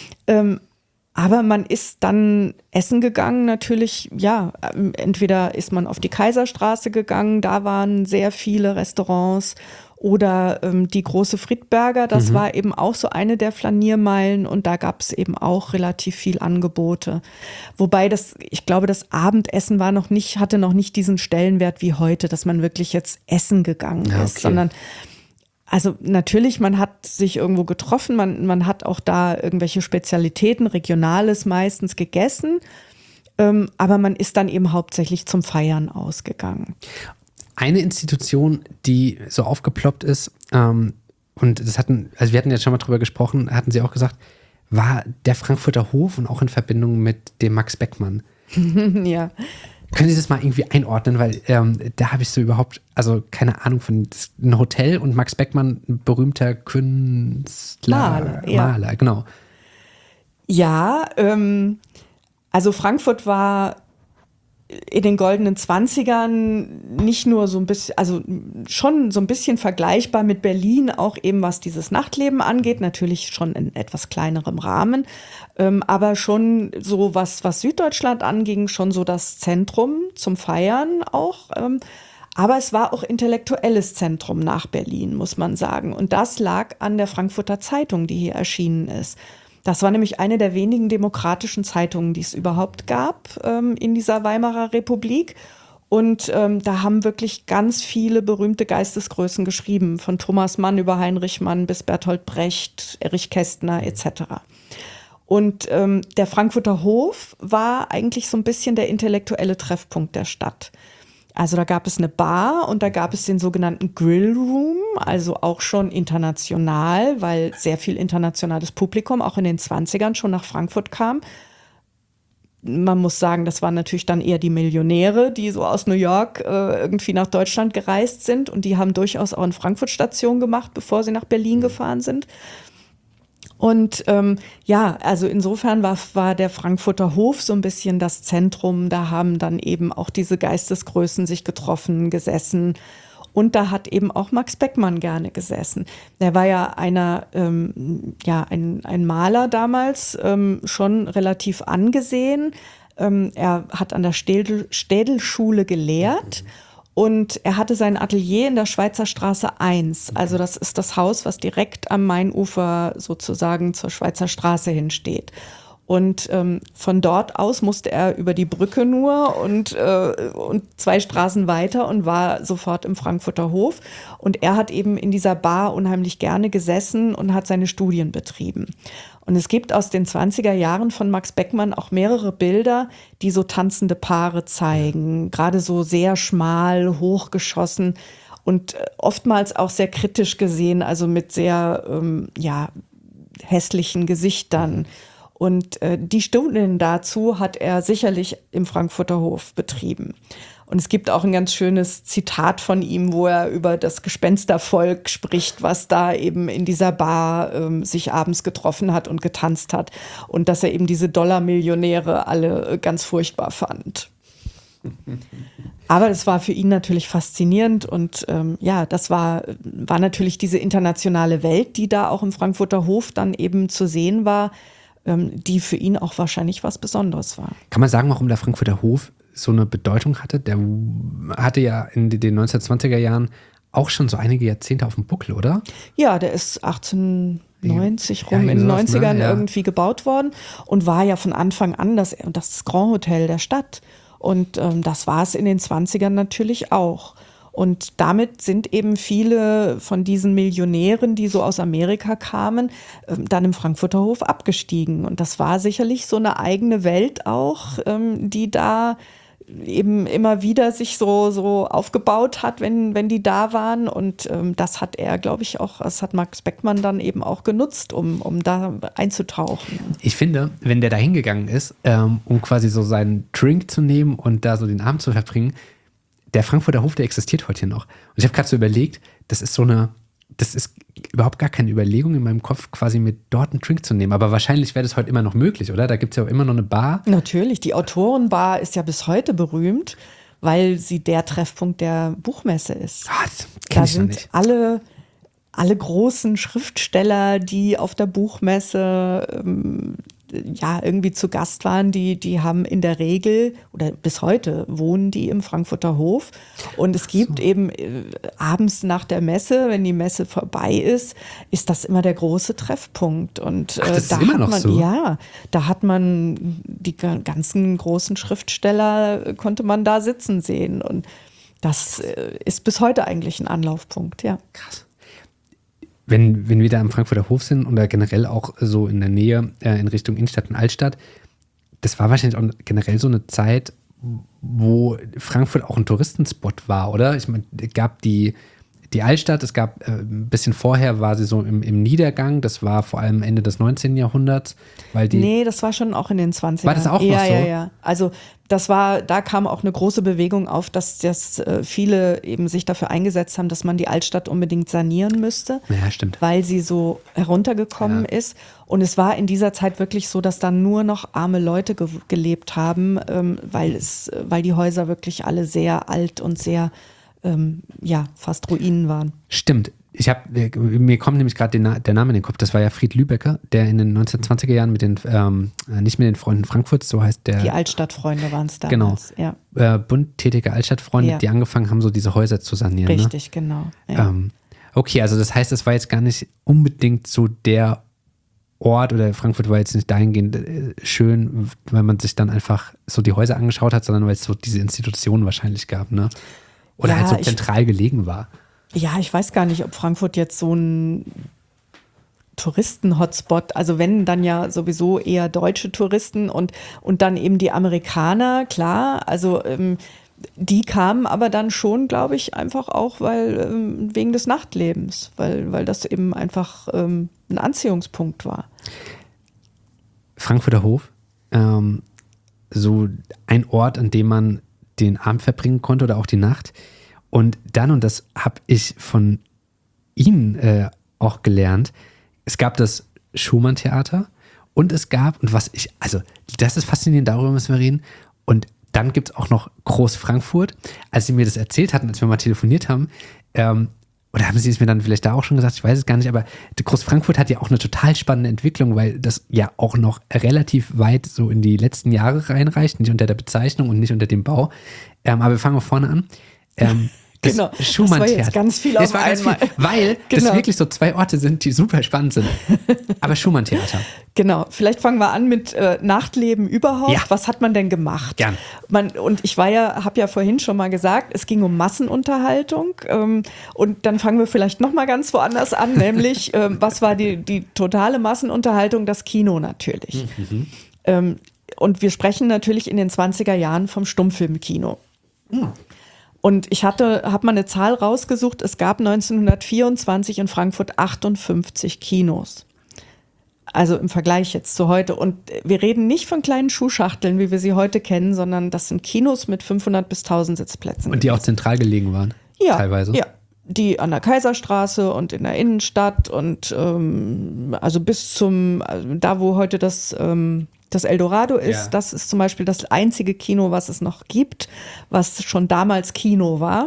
Aber man ist dann essen gegangen natürlich, entweder ist man auf die Kaiserstraße gegangen, da waren sehr viele Restaurants. Oder die große Friedberger, das war eben auch so eine der Flaniermeilen und da gab es eben auch relativ viel Angebote. Wobei ich glaube, das Abendessen hatte noch nicht diesen Stellenwert wie heute, dass man wirklich jetzt essen gegangen ist, sondern also natürlich, man hat sich irgendwo getroffen, man hat auch da irgendwelche Spezialitäten, Regionales meistens gegessen, aber man ist dann eben hauptsächlich zum Feiern ausgegangen.
Eine Institution, die so aufgeploppt ist, und wir hatten jetzt schon mal drüber gesprochen, hatten Sie auch gesagt, war der Frankfurter Hof und auch in Verbindung mit dem Max Beckmann.
Ja.
Können Sie das mal irgendwie einordnen? Weil da habe ich so überhaupt, also keine Ahnung von ein Hotel und Max Beckmann, ein berühmter Künstler, Maler, genau.
Ja, also Frankfurt war in den goldenen 20ern nicht nur so ein bisschen, also schon so ein bisschen vergleichbar mit Berlin, auch eben was dieses Nachtleben angeht, natürlich schon in etwas kleinerem Rahmen, aber schon so was Süddeutschland anging, schon so das Zentrum zum Feiern auch. Aber es war auch intellektuelles Zentrum nach Berlin, muss man sagen. Und das lag an der Frankfurter Zeitung, die hier erschienen ist. Das war nämlich eine der wenigen demokratischen Zeitungen, die es überhaupt gab in dieser Weimarer Republik. Und da haben wirklich ganz viele berühmte Geistesgrößen geschrieben, von Thomas Mann über Heinrich Mann bis Bertolt Brecht, Erich Kästner etc. Und der Frankfurter Hof war eigentlich so ein bisschen der intellektuelle Treffpunkt der Stadt. Also da gab es eine Bar und da gab es den sogenannten Grill Room, also auch schon international, weil sehr viel internationales Publikum auch in den 20ern schon nach Frankfurt kam. Man muss sagen, das waren natürlich dann eher die Millionäre, die so aus New York irgendwie nach Deutschland gereist sind und die haben durchaus auch in Frankfurt Station gemacht, bevor sie nach Berlin gefahren sind. Und also insofern war der Frankfurter Hof so ein bisschen das Zentrum. Da haben dann eben auch diese Geistesgrößen sich getroffen, gesessen. Und da hat eben auch Max Beckmann gerne gesessen. Der war ja ein Maler damals, schon relativ angesehen. Er hat an der Städelschule gelehrt. Und er hatte sein Atelier in der Schweizer Straße 1. Also das ist das Haus, was direkt am Mainufer sozusagen zur Schweizer Straße hinsteht. Und von dort aus musste er über die Brücke nur und 2 Straßen weiter und war sofort im Frankfurter Hof. Und er hat eben in dieser Bar unheimlich gerne gesessen und hat seine Studien betrieben. Und es gibt aus den 20er Jahren von Max Beckmann auch mehrere Bilder, die so tanzende Paare zeigen, gerade so sehr schmal, hochgeschossen und oftmals auch sehr kritisch gesehen, also mit sehr hässlichen Gesichtern. Und die Studien dazu hat er sicherlich im Frankfurter Hof betrieben. Und es gibt auch ein ganz schönes Zitat von ihm, wo er über das Gespenstervolk spricht, was da eben in dieser Bar sich abends getroffen hat und getanzt hat. Und dass er eben diese Dollarmillionäre alle ganz furchtbar fand. Aber das war für ihn natürlich faszinierend und das war natürlich diese internationale Welt, die da auch im Frankfurter Hof dann eben zu sehen war, die für ihn auch wahrscheinlich was Besonderes war.
Kann man sagen, warum der Frankfurter Hof so eine Bedeutung hatte? Der hatte ja in den 1920er Jahren auch schon so einige Jahrzehnte auf dem Buckel, oder?
Ja, der ist 1890 rum, in den 90ern irgendwie gebaut worden und war ja von Anfang an das Grand Hotel der Stadt. Und das war es in den 20ern natürlich auch. Und damit sind eben viele von diesen Millionären, die so aus Amerika kamen, dann im Frankfurter Hof abgestiegen. Und das war sicherlich so eine eigene Welt auch, die da eben immer wieder sich so aufgebaut hat, wenn die da waren. Und das hat er, glaube ich, auch, das hat Max Beckmann dann eben auch genutzt, um da einzutauchen.
Ich finde, wenn der da hingegangen ist, um quasi so seinen Drink zu nehmen und da so den Abend zu verbringen, der Frankfurter Hof, der existiert heute hier noch. Und ich habe gerade so überlegt, das ist überhaupt gar keine Überlegung in meinem Kopf, quasi mit dort einen Drink zu nehmen. Aber wahrscheinlich wäre das heute immer noch möglich, oder? Da gibt es ja auch immer noch eine Bar.
Natürlich, die Autorenbar ist ja bis heute berühmt, weil sie der Treffpunkt der Buchmesse ist.
Das
Da
kenn ich noch
sind
nicht.
alle großen Schriftsteller, die auf der Buchmesse irgendwie zu Gast waren, die haben in der Regel oder bis heute wohnen die im Frankfurter Hof. Und es gibt eben abends nach der Messe, wenn die Messe vorbei ist das immer der große Treffpunkt. Und
Das ist
da
immer
hat
noch
man,
so?
ja, da hat man die ganzen großen Schriftsteller, konnte man da sitzen sehen. Und das ist bis heute eigentlich ein Anlaufpunkt, ja.
Krass. Wenn wir da am Frankfurter Hof sind oder generell auch so in der Nähe in Richtung Innenstadt und Altstadt, das war wahrscheinlich auch generell so eine Zeit, wo Frankfurt auch ein Touristenspot war, oder? Ich meine, es gab die Altstadt, es gab ein bisschen vorher war sie so im Niedergang, das war vor allem Ende des 19. Jahrhunderts, weil
Nee, das war schon auch in den 20ern.
War das auch noch
ja,
so?
Ja. Also da kam auch eine große Bewegung auf, dass viele eben sich dafür eingesetzt haben, dass man die Altstadt unbedingt sanieren müsste.
Ja, stimmt.
Weil sie so heruntergekommen ist. Und es war in dieser Zeit wirklich so, dass da nur noch arme Leute gelebt haben, weil die Häuser wirklich alle sehr alt und sehr fast Ruinen waren.
Stimmt. Mir kommt nämlich gerade der Name in den Kopf. Das war ja Fried Lübecker, der in den 1920er Jahren nicht mit den Freunden Frankfurts, so heißt der.
Die Altstadtfreunde waren es damals.
Genau.
Ja.
Bundtätige Altstadtfreunde, die angefangen haben, so diese Häuser zu sanieren.
Richtig, genau. Ja.
Okay, also das heißt, es war jetzt gar nicht unbedingt so der Ort oder Frankfurt war jetzt nicht dahingehend schön, weil man sich dann einfach so die Häuser angeschaut hat, sondern weil es so diese Institutionen wahrscheinlich gab, ne? Oder halt so zentral gelegen war.
Ja, ich weiß gar nicht, ob Frankfurt jetzt so ein Touristen-Hotspot, also wenn, dann ja sowieso eher deutsche Touristen und dann eben die Amerikaner, klar, also die kamen aber dann schon, glaube ich, einfach auch wegen des Nachtlebens, weil das eben einfach ein Anziehungspunkt war.
Frankfurter Hof, so ein Ort, an dem man den Abend verbringen konnte oder auch die Nacht. Und das habe ich von Ihnen auch gelernt, es gab das Schumann-Theater und es gab, das ist faszinierend, darüber müssen wir reden. Und dann gibt es auch noch Groß Frankfurt. Als Sie mir das erzählt hatten, als wir mal telefoniert haben, oder haben Sie es mir dann vielleicht da auch schon gesagt, ich weiß es gar nicht, aber Groß Frankfurt hat ja auch eine total spannende Entwicklung, weil das ja auch noch relativ weit so in die letzten Jahre reinreicht, nicht unter der Bezeichnung und nicht unter dem Bau. Aber wir fangen mal vorne an.
Genau, das war jetzt ganz viel auf einmal.
Weil das wirklich so zwei Orte sind, die super spannend sind. Aber Schumann-Theater.
Genau, vielleicht fangen wir an mit Nachtleben überhaupt. Ja. Was hat man denn gemacht?
Gern.
Und ich habe ja vorhin schon mal gesagt, es ging um Massenunterhaltung. Und dann fangen wir vielleicht noch mal ganz woanders an, nämlich was war die totale Massenunterhaltung? Das Kino natürlich. Mhm. Und wir sprechen natürlich in den 20er Jahren vom Stummfilmkino. Mhm. Und ich habe mal eine Zahl rausgesucht, es gab 1924 in Frankfurt 58 Kinos. Also im Vergleich jetzt zu heute. Und wir reden nicht von kleinen Schuhschachteln, wie wir sie heute kennen, sondern das sind Kinos mit 500 bis 1000 Sitzplätzen.
Und die auch zentral gelegen waren, teilweise?
Ja, die an der Kaiserstraße und in der Innenstadt und also bis da wo heute das Eldorado ist, das ist zum Beispiel das einzige Kino, was es noch gibt, was schon damals Kino war.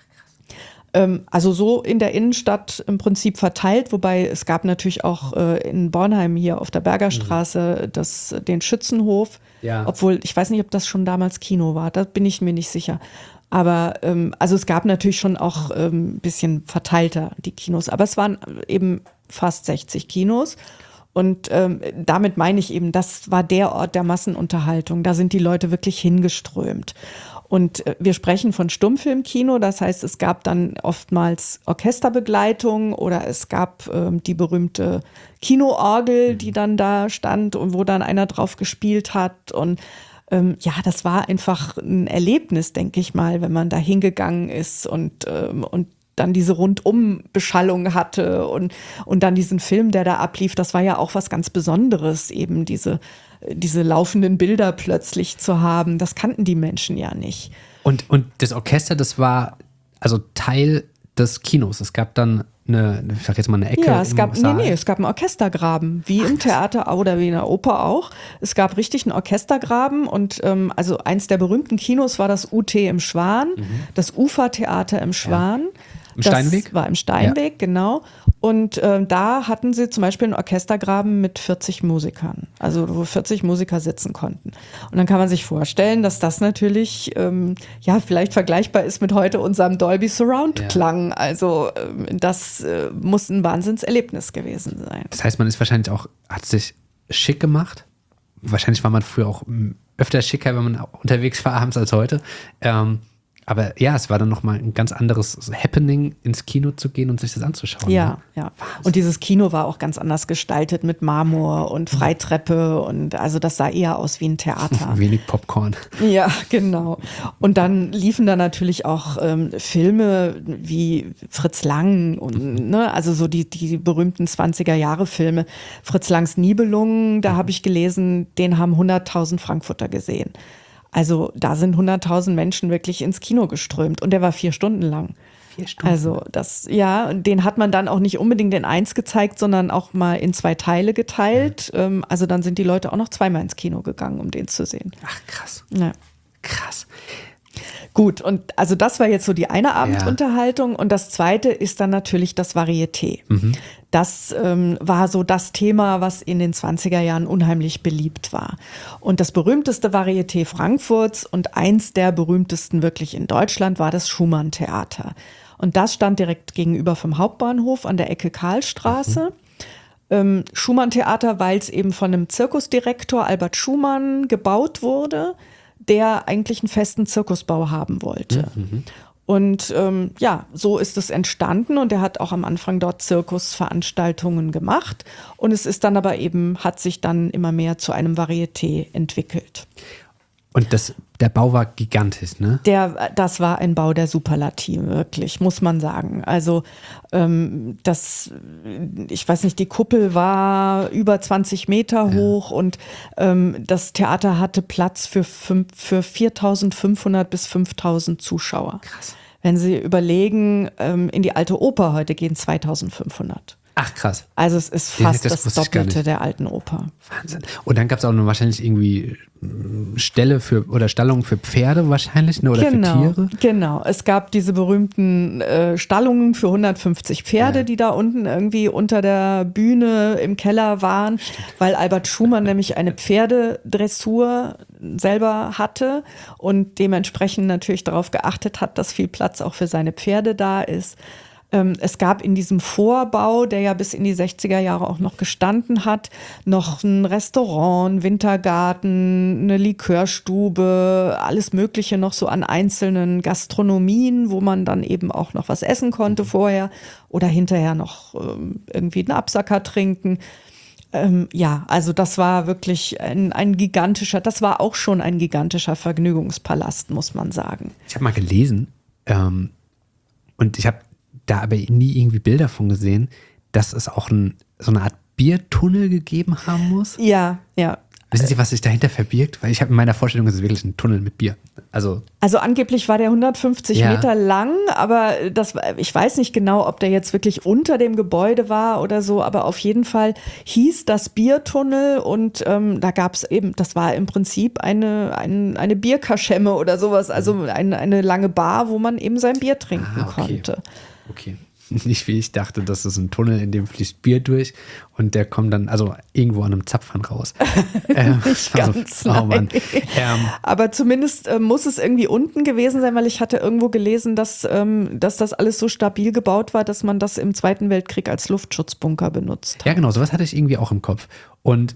Also so in der Innenstadt im Prinzip verteilt, wobei es gab natürlich auch in Bornheim hier auf der Bergerstraße den Schützenhof, obwohl ich weiß nicht, ob das schon damals Kino war, da bin ich mir nicht sicher. Aber also es gab natürlich schon auch ein bisschen verteilter die Kinos, aber es waren eben fast 60 Kinos. Und damit meine ich eben, das war der Ort der Massenunterhaltung. Da sind die Leute wirklich hingeströmt. Und wir sprechen von Stummfilmkino, das heißt, es gab dann oftmals Orchesterbegleitung oder es gab die berühmte Kinoorgel, die dann da stand und wo dann einer drauf gespielt hat. Und das war einfach ein Erlebnis, denke ich mal, wenn man da hingegangen ist und dann diese Rundumbeschallung hatte und dann diesen Film, der da ablief, das war ja auch was ganz Besonderes, eben diese diese laufenden Bilder plötzlich zu haben. Das kannten die Menschen ja nicht.
Und das Orchester, das war also Teil des Kinos. Es gab dann ich sag jetzt mal eine Ecke.
Ja, es gab
Saal.
einen Orchestergraben, wie im Theater oder wie in der Oper auch. Es gab richtig einen Orchestergraben und also eins der berühmten Kinos war das UT im Schwan, das Ufertheater im Schwan.
Im Steinweg?
Das war im Steinweg, genau. Und da hatten sie zum Beispiel einen Orchestergraben mit 40 Musikern, also wo 40 Musiker sitzen konnten. Und dann kann man sich vorstellen, dass das natürlich vielleicht vergleichbar ist mit heute unserem Dolby Surround Klang. Also das muss ein Wahnsinnserlebnis gewesen sein.
Das heißt, man ist wahrscheinlich auch, hat sich schick gemacht. Wahrscheinlich war man früher auch öfter schicker, wenn man unterwegs war abends als heute. Aber ja, es war dann nochmal ein ganz anderes Happening, ins Kino zu gehen und sich das anzuschauen.
Ja,
ne?
ja. Und dieses Kino war auch ganz anders gestaltet mit Marmor und Freitreppe und also das sah eher aus wie ein Theater.
Wenig Popcorn.
Ja, genau. Und dann liefen da natürlich auch Filme wie Fritz Lang und also so die berühmten 20er-Jahre-Filme. Fritz Langs Nibelungen, da habe ich gelesen, den haben 100.000 Frankfurter gesehen. Also da sind 100.000 Menschen wirklich ins Kino geströmt und der war 4 Stunden lang.
4 Stunden?
Also den hat man dann auch nicht unbedingt in 1 gezeigt, sondern auch mal in 2 Teile geteilt. Also dann sind die Leute auch noch zweimal ins Kino gegangen, um den zu sehen.
Ach, krass.
Ja.
Krass.
Gut, und also das war jetzt so die eine Abendunterhaltung und das zweite ist dann natürlich das Varieté. Das war so das Thema, was in den 20er Jahren unheimlich beliebt war. Und das berühmteste Varieté Frankfurts und eins der berühmtesten wirklich in Deutschland war das Schumann-Theater. Und das stand direkt gegenüber vom Hauptbahnhof an der Ecke Karlstraße. Schumann-Theater, weil es eben von einem Zirkusdirektor Albert Schumann gebaut wurde, der eigentlich einen festen Zirkusbau haben wollte. Und so ist es entstanden und er hat auch am Anfang dort Zirkusveranstaltungen gemacht und es ist dann aber eben, hat sich dann immer mehr zu einem Varieté entwickelt.
Und der Bau war gigantisch, ne?
Das war ein Bau der Superlative, wirklich, muss man sagen. Also ich weiß nicht, die Kuppel war über 20 Meter hoch und das Theater hatte Platz für 4.500 bis 5.000 Zuschauer.
Krass.
Wenn Sie überlegen, in die Alte Oper heute gehen 2.500.
Ach, krass.
Also es ist fast
das
das Doppelte der Alten Oper.
Wahnsinn. Und dann gab es auch noch wahrscheinlich irgendwie Stallungen für Pferde wahrscheinlich, ne? Oder für Tiere.
Genau, es gab diese berühmten Stallungen für 150 Pferde, die da unten irgendwie unter der Bühne im Keller waren, weil Albert Schumann nämlich eine Pferdedressur selber hatte und dementsprechend natürlich darauf geachtet hat, dass viel Platz auch für seine Pferde da ist. Es gab in diesem Vorbau, der ja bis in die 60er Jahre auch noch gestanden hat, noch ein Restaurant, einen Wintergarten, eine Likörstube, alles Mögliche noch so an einzelnen Gastronomien, wo man dann eben auch noch was essen konnte vorher oder hinterher noch irgendwie einen Absacker trinken. Also das war wirklich ein gigantischer, das war auch schon ein gigantischer Vergnügungspalast, muss man sagen.
Ich habe mal gelesen und ich habe da aber nie irgendwie Bilder von gesehen, dass es auch so eine Art Biertunnel gegeben haben muss.
Ja.
Wissen Sie, was sich dahinter verbirgt? Weil ich habe in meiner Vorstellung, es ist wirklich ein Tunnel mit Bier. Also
angeblich war der 150 Meter lang, aber ich weiß nicht genau, ob der jetzt wirklich unter dem Gebäude war oder so, aber auf jeden Fall hieß das Biertunnel und da gab es eben, das war im Prinzip eine Bierkaschemme oder sowas, also eine lange Bar, wo man eben sein Bier trinken konnte.
Okay. Nicht wie ich dachte, das ist ein Tunnel, in dem fließt Bier durch und der kommt dann also irgendwo an einem Zapfhahn raus.
Nicht ganz, nein.
Mann.
Aber zumindest muss es irgendwie unten gewesen sein, weil ich hatte irgendwo gelesen, dass das alles so stabil gebaut war, dass man das im Zweiten Weltkrieg als Luftschutzbunker benutzt hat.
Ja, genau, sowas hatte ich irgendwie auch im Kopf. Und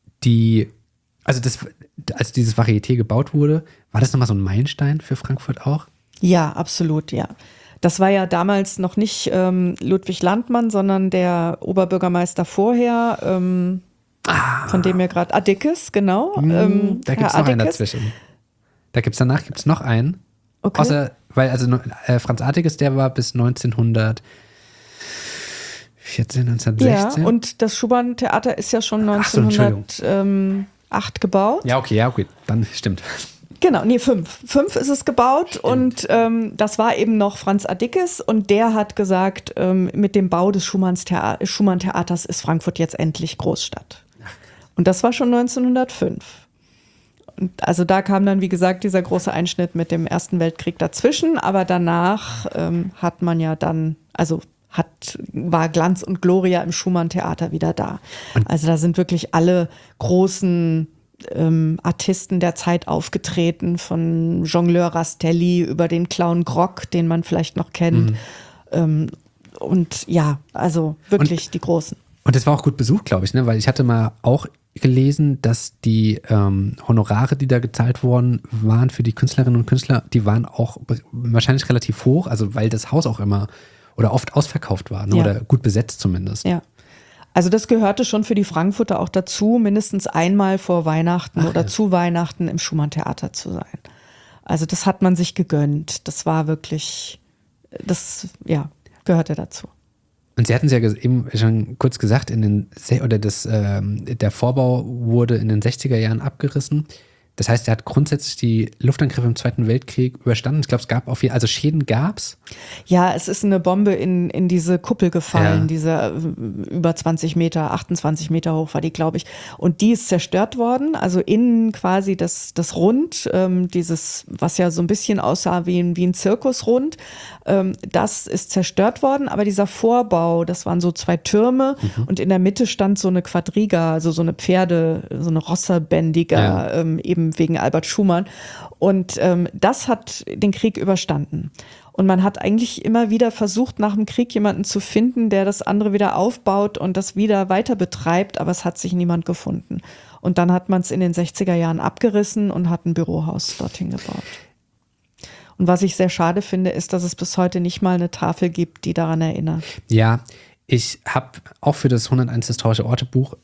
als dieses Varieté gebaut wurde, war das nochmal so ein Meilenstein für Frankfurt auch?
Ja, absolut, ja. Das war ja damals noch nicht Ludwig Landmann, sondern der Oberbürgermeister vorher, von dem wir gerade, Adickes, genau.
Da gibt es noch einen dazwischen. Danach gibt es noch einen.
Okay.
Außer, weil Franz Adickes, der war bis 1914, 1916.
Ja, und das Schumann-Theater ist ja schon 1918 8 gebaut.
Ja, okay, dann stimmt.
Genau, 5. 5 ist es gebaut. Stimmt. Und das war eben noch Franz Adickes und der hat gesagt, mit dem Bau des Schumann-Theaters ist Frankfurt jetzt endlich Großstadt. Und das war schon 1905. Und also da kam dann, wie gesagt, dieser große Einschnitt mit dem Ersten Weltkrieg dazwischen, aber danach hat man ja dann, war Glanz und Gloria im Schumann-Theater wieder da. Also da sind wirklich alle großen Artisten der Zeit aufgetreten, von Jongleur Rastelli über den Clown Grock, den man vielleicht noch kennt. Und ja, also wirklich die Großen.
Und das war auch gut besucht, glaube ich, ne? Weil ich hatte mal auch gelesen, dass die Honorare, die da gezahlt worden waren für die Künstlerinnen und Künstler, die waren auch wahrscheinlich relativ hoch, also weil das Haus auch immer oder oft ausverkauft war, ne? Oder gut besetzt zumindest.
Ja. Also das gehörte schon für die Frankfurter auch dazu, mindestens einmal vor Weihnachten zu Weihnachten im Schumann-Theater zu sein. Also das hat man sich gegönnt. Das war wirklich, gehörte dazu.
Und Sie hatten es ja eben schon kurz gesagt, der Vorbau wurde in den 60er Jahren abgerissen. Das heißt, er hat grundsätzlich die Luftangriffe im Zweiten Weltkrieg überstanden. Ich glaube, es gab also Schäden gab es.
Ja, es ist eine Bombe in diese Kuppel gefallen, diese über 20 Meter, 28 Meter hoch war die, glaube ich. Und die ist zerstört worden. Also innen quasi das Rund, dieses, was ja so ein bisschen aussah wie ein Zirkusrund, das ist zerstört worden. Aber dieser Vorbau, das waren so 2 Türme und in der Mitte stand so eine Quadriga, also so eine so eine Rosserbändiger, eben wegen Albert Schumann. Und das hat den Krieg überstanden. Und man hat eigentlich immer wieder versucht, nach dem Krieg jemanden zu finden, der das andere wieder aufbaut und das wieder weiter betreibt, aber es hat sich niemand gefunden. Und dann hat man es in den 60er Jahren abgerissen und hat ein Bürohaus dorthin gebaut. Und was ich sehr schade finde, ist, dass es bis heute nicht mal eine Tafel gibt, die daran erinnert.
Ja, ich habe auch für das 101 historische Orte-Buch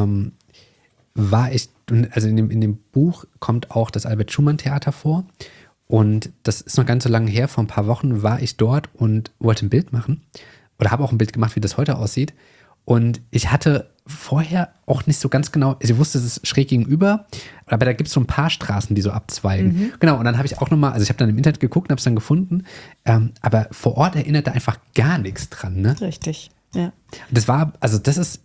also in dem Buch kommt auch das Albert-Schumann-Theater vor. Und das ist noch ganz so lange her, vor ein paar Wochen war ich dort und wollte ein Bild machen. Oder habe auch ein Bild gemacht, wie das heute aussieht. Und ich hatte vorher auch nicht so ganz genau, ich wusste, es ist schräg gegenüber, aber da gibt es so ein paar Straßen, die so abzweigen. Genau, und dann habe ich auch nochmal, also ich habe dann im Internet geguckt und habe es dann gefunden, aber vor Ort erinnert da einfach gar nichts dran, ne?
Richtig, ja.
Das war, also das ist,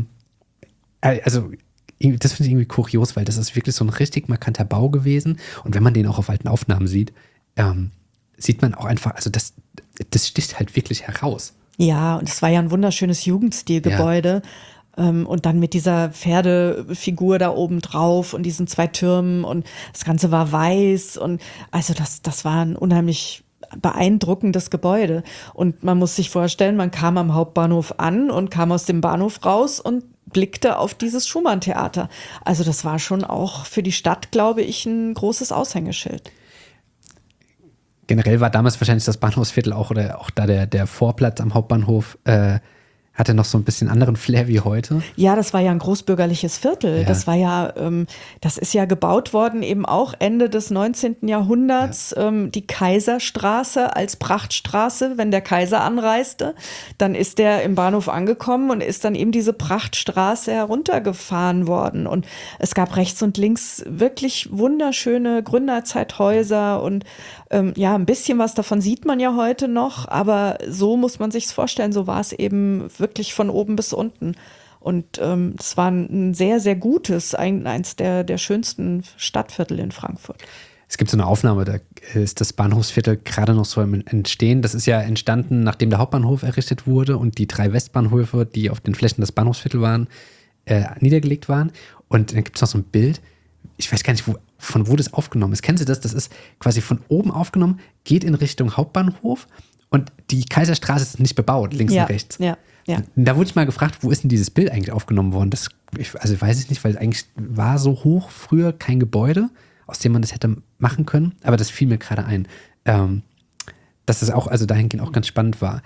das finde ich irgendwie kurios, weil das ist wirklich so ein richtig markanter Bau gewesen. Und wenn man den auch auf alten Aufnahmen sieht, sieht man auch einfach, also das sticht halt wirklich heraus.
Ja, und es war ja ein wunderschönes Jugendstilgebäude. Ja. Und dann mit dieser Pferdefigur da oben drauf und diesen 2 Türmen und das Ganze war weiß. Und also das war ein unheimlich beeindruckendes Gebäude. Und man muss sich vorstellen, man kam am Hauptbahnhof an und kam aus dem Bahnhof raus und blickte auf dieses Schumann-Theater. Also das war schon auch für die Stadt, glaube ich, ein großes Aushängeschild.
Generell war damals wahrscheinlich das Bahnhofsviertel auch, oder auch da der Vorplatz am Hauptbahnhof, hatte noch so ein bisschen anderen Flair wie heute.
Ja, das war ja ein großbürgerliches Viertel. Ja. Das war ja, das ist ja gebaut worden eben auch Ende des 19. Jahrhunderts. Ja. Die Kaiserstraße als Prachtstraße, wenn der Kaiser anreiste, dann ist der im Bahnhof angekommen und ist dann eben diese Prachtstraße heruntergefahren worden. Und es gab rechts und links wirklich wunderschöne Gründerzeithäuser und ein bisschen was davon sieht man ja heute noch, aber so muss man sich's vorstellen, so war es eben wirklich von oben bis unten. Und es war ein sehr, sehr gutes, eins der schönsten Stadtviertel in Frankfurt.
Es gibt so eine Aufnahme, da ist das Bahnhofsviertel gerade noch so im Entstehen. Das ist ja entstanden, nachdem der Hauptbahnhof errichtet wurde und die 3 Westbahnhöfe, die auf den Flächen des Bahnhofsviertels waren, niedergelegt waren. Und dann gibt es noch so ein Bild, ich weiß gar nicht, von wo das aufgenommen ist. Kennen Sie das? Das ist quasi von oben aufgenommen, geht in Richtung Hauptbahnhof und die Kaiserstraße ist nicht bebaut, links und rechts.
Ja.
Da wurde ich mal gefragt, wo ist denn dieses Bild eigentlich aufgenommen worden? Also weiß ich nicht, weil eigentlich war so hoch früher kein Gebäude, aus dem man das hätte machen können. Aber das fiel mir gerade ein, dass das auch, also dahingehend auch ganz spannend war.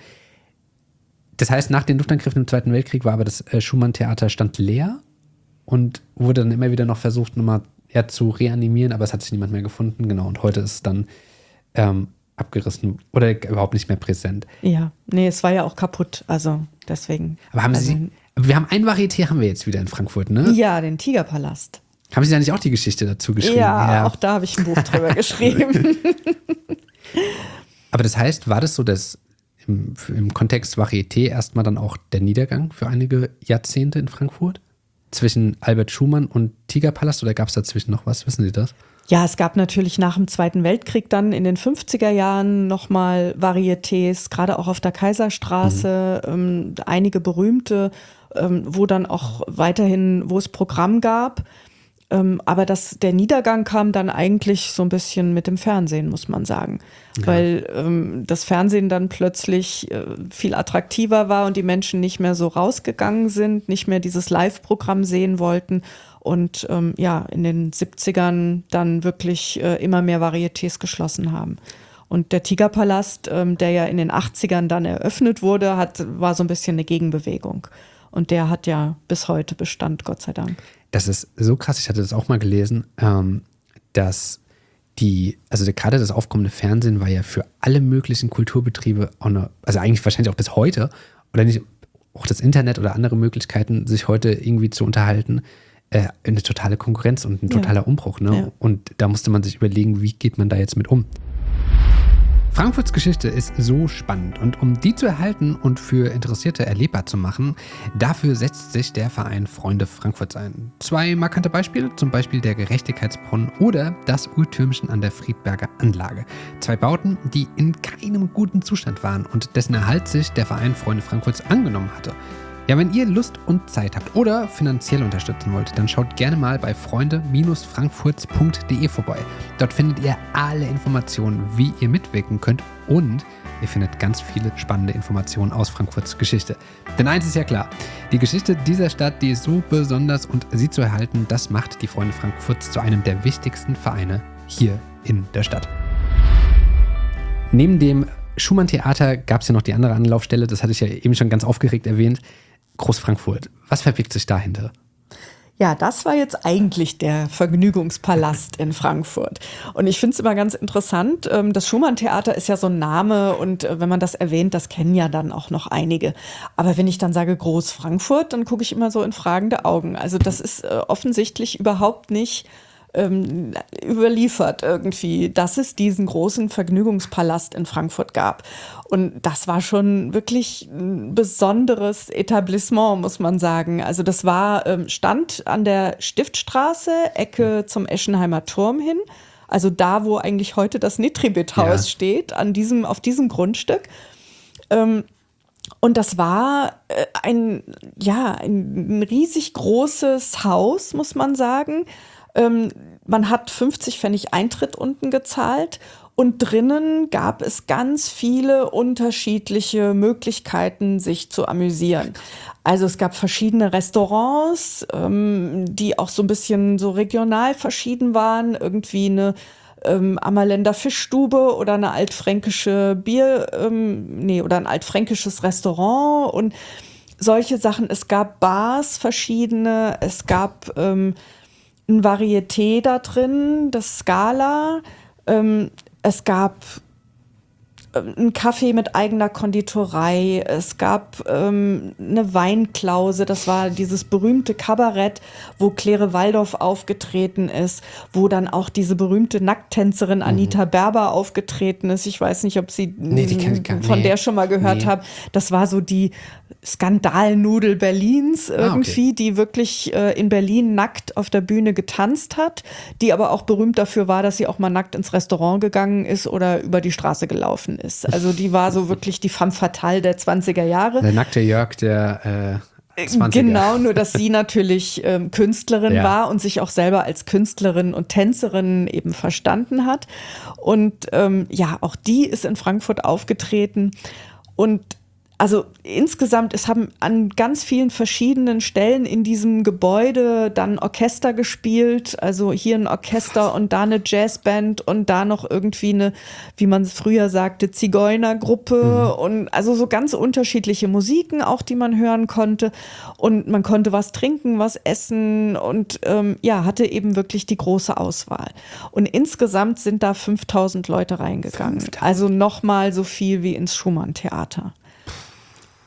Das heißt, nach den Luftangriffen im Zweiten Weltkrieg war aber das Schumann-Theater stand leer und wurde dann immer wieder noch versucht, nochmal zu reanimieren, aber es hat sich niemand mehr gefunden. Genau, und heute ist es dann abgerissen oder überhaupt nicht mehr präsent.
Ja, nee, es war ja auch kaputt, also deswegen.
Aber wir haben ein Varieté haben wir jetzt wieder in Frankfurt, ne?
Ja, den Tigerpalast.
Haben Sie da nicht auch die Geschichte dazu geschrieben?
Ja, auch da habe ich ein Buch drüber geschrieben.
Aber das heißt, war das so, dass im Kontext Varieté erstmal dann auch der Niedergang für einige Jahrzehnte in Frankfurt? Zwischen Albert Schumann und Tigerpalast oder gab es dazwischen noch was? Wissen Sie das?
Ja, es gab natürlich nach dem Zweiten Weltkrieg dann in den 50er Jahren nochmal Varietés, gerade auch auf der Kaiserstraße, einige berühmte, wo dann auch weiterhin, wo es Programm gab. Aber der Niedergang kam dann eigentlich so ein bisschen mit dem Fernsehen, muss man sagen. Ja. Weil das Fernsehen dann plötzlich viel attraktiver war und die Menschen nicht mehr so rausgegangen sind, nicht mehr dieses Live-Programm sehen wollten. Und in den 70ern dann wirklich immer mehr Varietés geschlossen haben. Und der Tigerpalast, der ja in den 80ern dann eröffnet wurde, war so ein bisschen eine Gegenbewegung. Und der hat ja bis heute Bestand, Gott sei Dank.
Das ist so krass, ich hatte das auch mal gelesen, dass gerade das aufkommende Fernsehen war ja für alle möglichen Kulturbetriebe, also eigentlich wahrscheinlich auch bis heute, oder nicht, auch das Internet oder andere Möglichkeiten, sich heute irgendwie zu unterhalten, eine totale Konkurrenz und ein totaler Umbruch. Ne? Ja. Und da musste man sich überlegen, wie geht man da jetzt mit um? Frankfurts Geschichte ist so spannend und um die zu erhalten und für Interessierte erlebbar zu machen, dafür setzt sich der Verein Freunde Frankfurts ein. 2 markante Beispiele, zum Beispiel der Gerechtigkeitsbrunnen oder das Uhrtürmchen an der Friedberger Anlage. 2 Bauten, die in keinem guten Zustand waren und dessen Erhalt sich der Verein Freunde Frankfurts angenommen hatte. Ja, wenn ihr Lust und Zeit habt oder finanziell unterstützen wollt, dann schaut gerne mal bei freunde-frankfurts.de vorbei. Dort findet ihr alle Informationen, wie ihr mitwirken könnt und ihr findet ganz viele spannende Informationen aus Frankfurts Geschichte. Denn eins ist ja klar, die Geschichte dieser Stadt, die ist so besonders und sie zu erhalten, das macht die Freunde Frankfurts zu einem der wichtigsten Vereine hier in der Stadt. Neben dem Schumann-Theater gab es ja noch die andere Anlaufstelle, das hatte ich ja eben schon ganz aufgeregt erwähnt, Groß-Frankfurt. Was verbirgt sich dahinter?
Ja, das war jetzt eigentlich der Vergnügungspalast in Frankfurt. Und ich finde es immer ganz interessant, das Schumann-Theater ist ja so ein Name und wenn man das erwähnt, das kennen ja dann auch noch einige. Aber wenn ich dann sage Groß-Frankfurt, dann gucke ich immer so in fragende Augen. Also das ist offensichtlich überhaupt nicht überliefert irgendwie, dass es diesen großen Vergnügungspalast in Frankfurt gab. Und das war schon wirklich ein besonderes Etablissement, muss man sagen. Also das stand an der Stiftstraße, Ecke zum Eschenheimer Turm hin. Also da, wo eigentlich heute das Nitribit-Haus steht, auf diesem Grundstück. Und das war ein riesig großes Haus, muss man sagen. Man hat 50 Pfennig Eintritt unten gezahlt und drinnen gab es ganz viele unterschiedliche Möglichkeiten, sich zu amüsieren. Also es gab verschiedene Restaurants, die auch so ein bisschen so regional verschieden waren, irgendwie eine Ammerländer Fischstube oder eine altfränkische oder ein altfränkisches Restaurant und solche Sachen. Es gab Bars verschiedene, es gab ein Varieté da drin, das Scala. Es gab einen Kaffee mit eigener Konditorei. Es gab eine Weinklause. Das war dieses berühmte Kabarett, wo Claire Waldorf aufgetreten ist, wo dann auch diese berühmte Nackttänzerin Anita Berber aufgetreten ist. Ich weiß nicht, ob Sie von der schon mal gehört haben. Das war so die Skandalnudel Berlins irgendwie, die wirklich in Berlin nackt auf der Bühne getanzt hat, die aber auch berühmt dafür war, dass sie auch mal nackt ins Restaurant gegangen ist oder über die Straße gelaufen ist. Also die war so wirklich die femme fatale der 20er Jahre.
Der nackte Jörg der 20er.
Genau, nur dass sie natürlich Künstlerin war und sich auch selber als Künstlerin und Tänzerin eben verstanden hat. Und auch die ist in Frankfurt aufgetreten und also insgesamt, es haben an ganz vielen verschiedenen Stellen in diesem Gebäude dann Orchester gespielt, also hier ein Orchester und da eine Jazzband und da noch irgendwie eine, wie man es früher sagte, Zigeunergruppe und also so ganz unterschiedliche Musiken auch, die man hören konnte und man konnte was trinken, was essen und hatte eben wirklich die große Auswahl. Und insgesamt sind da 5.000 Leute reingegangen, also nochmal so viel wie ins Schumann-Theater.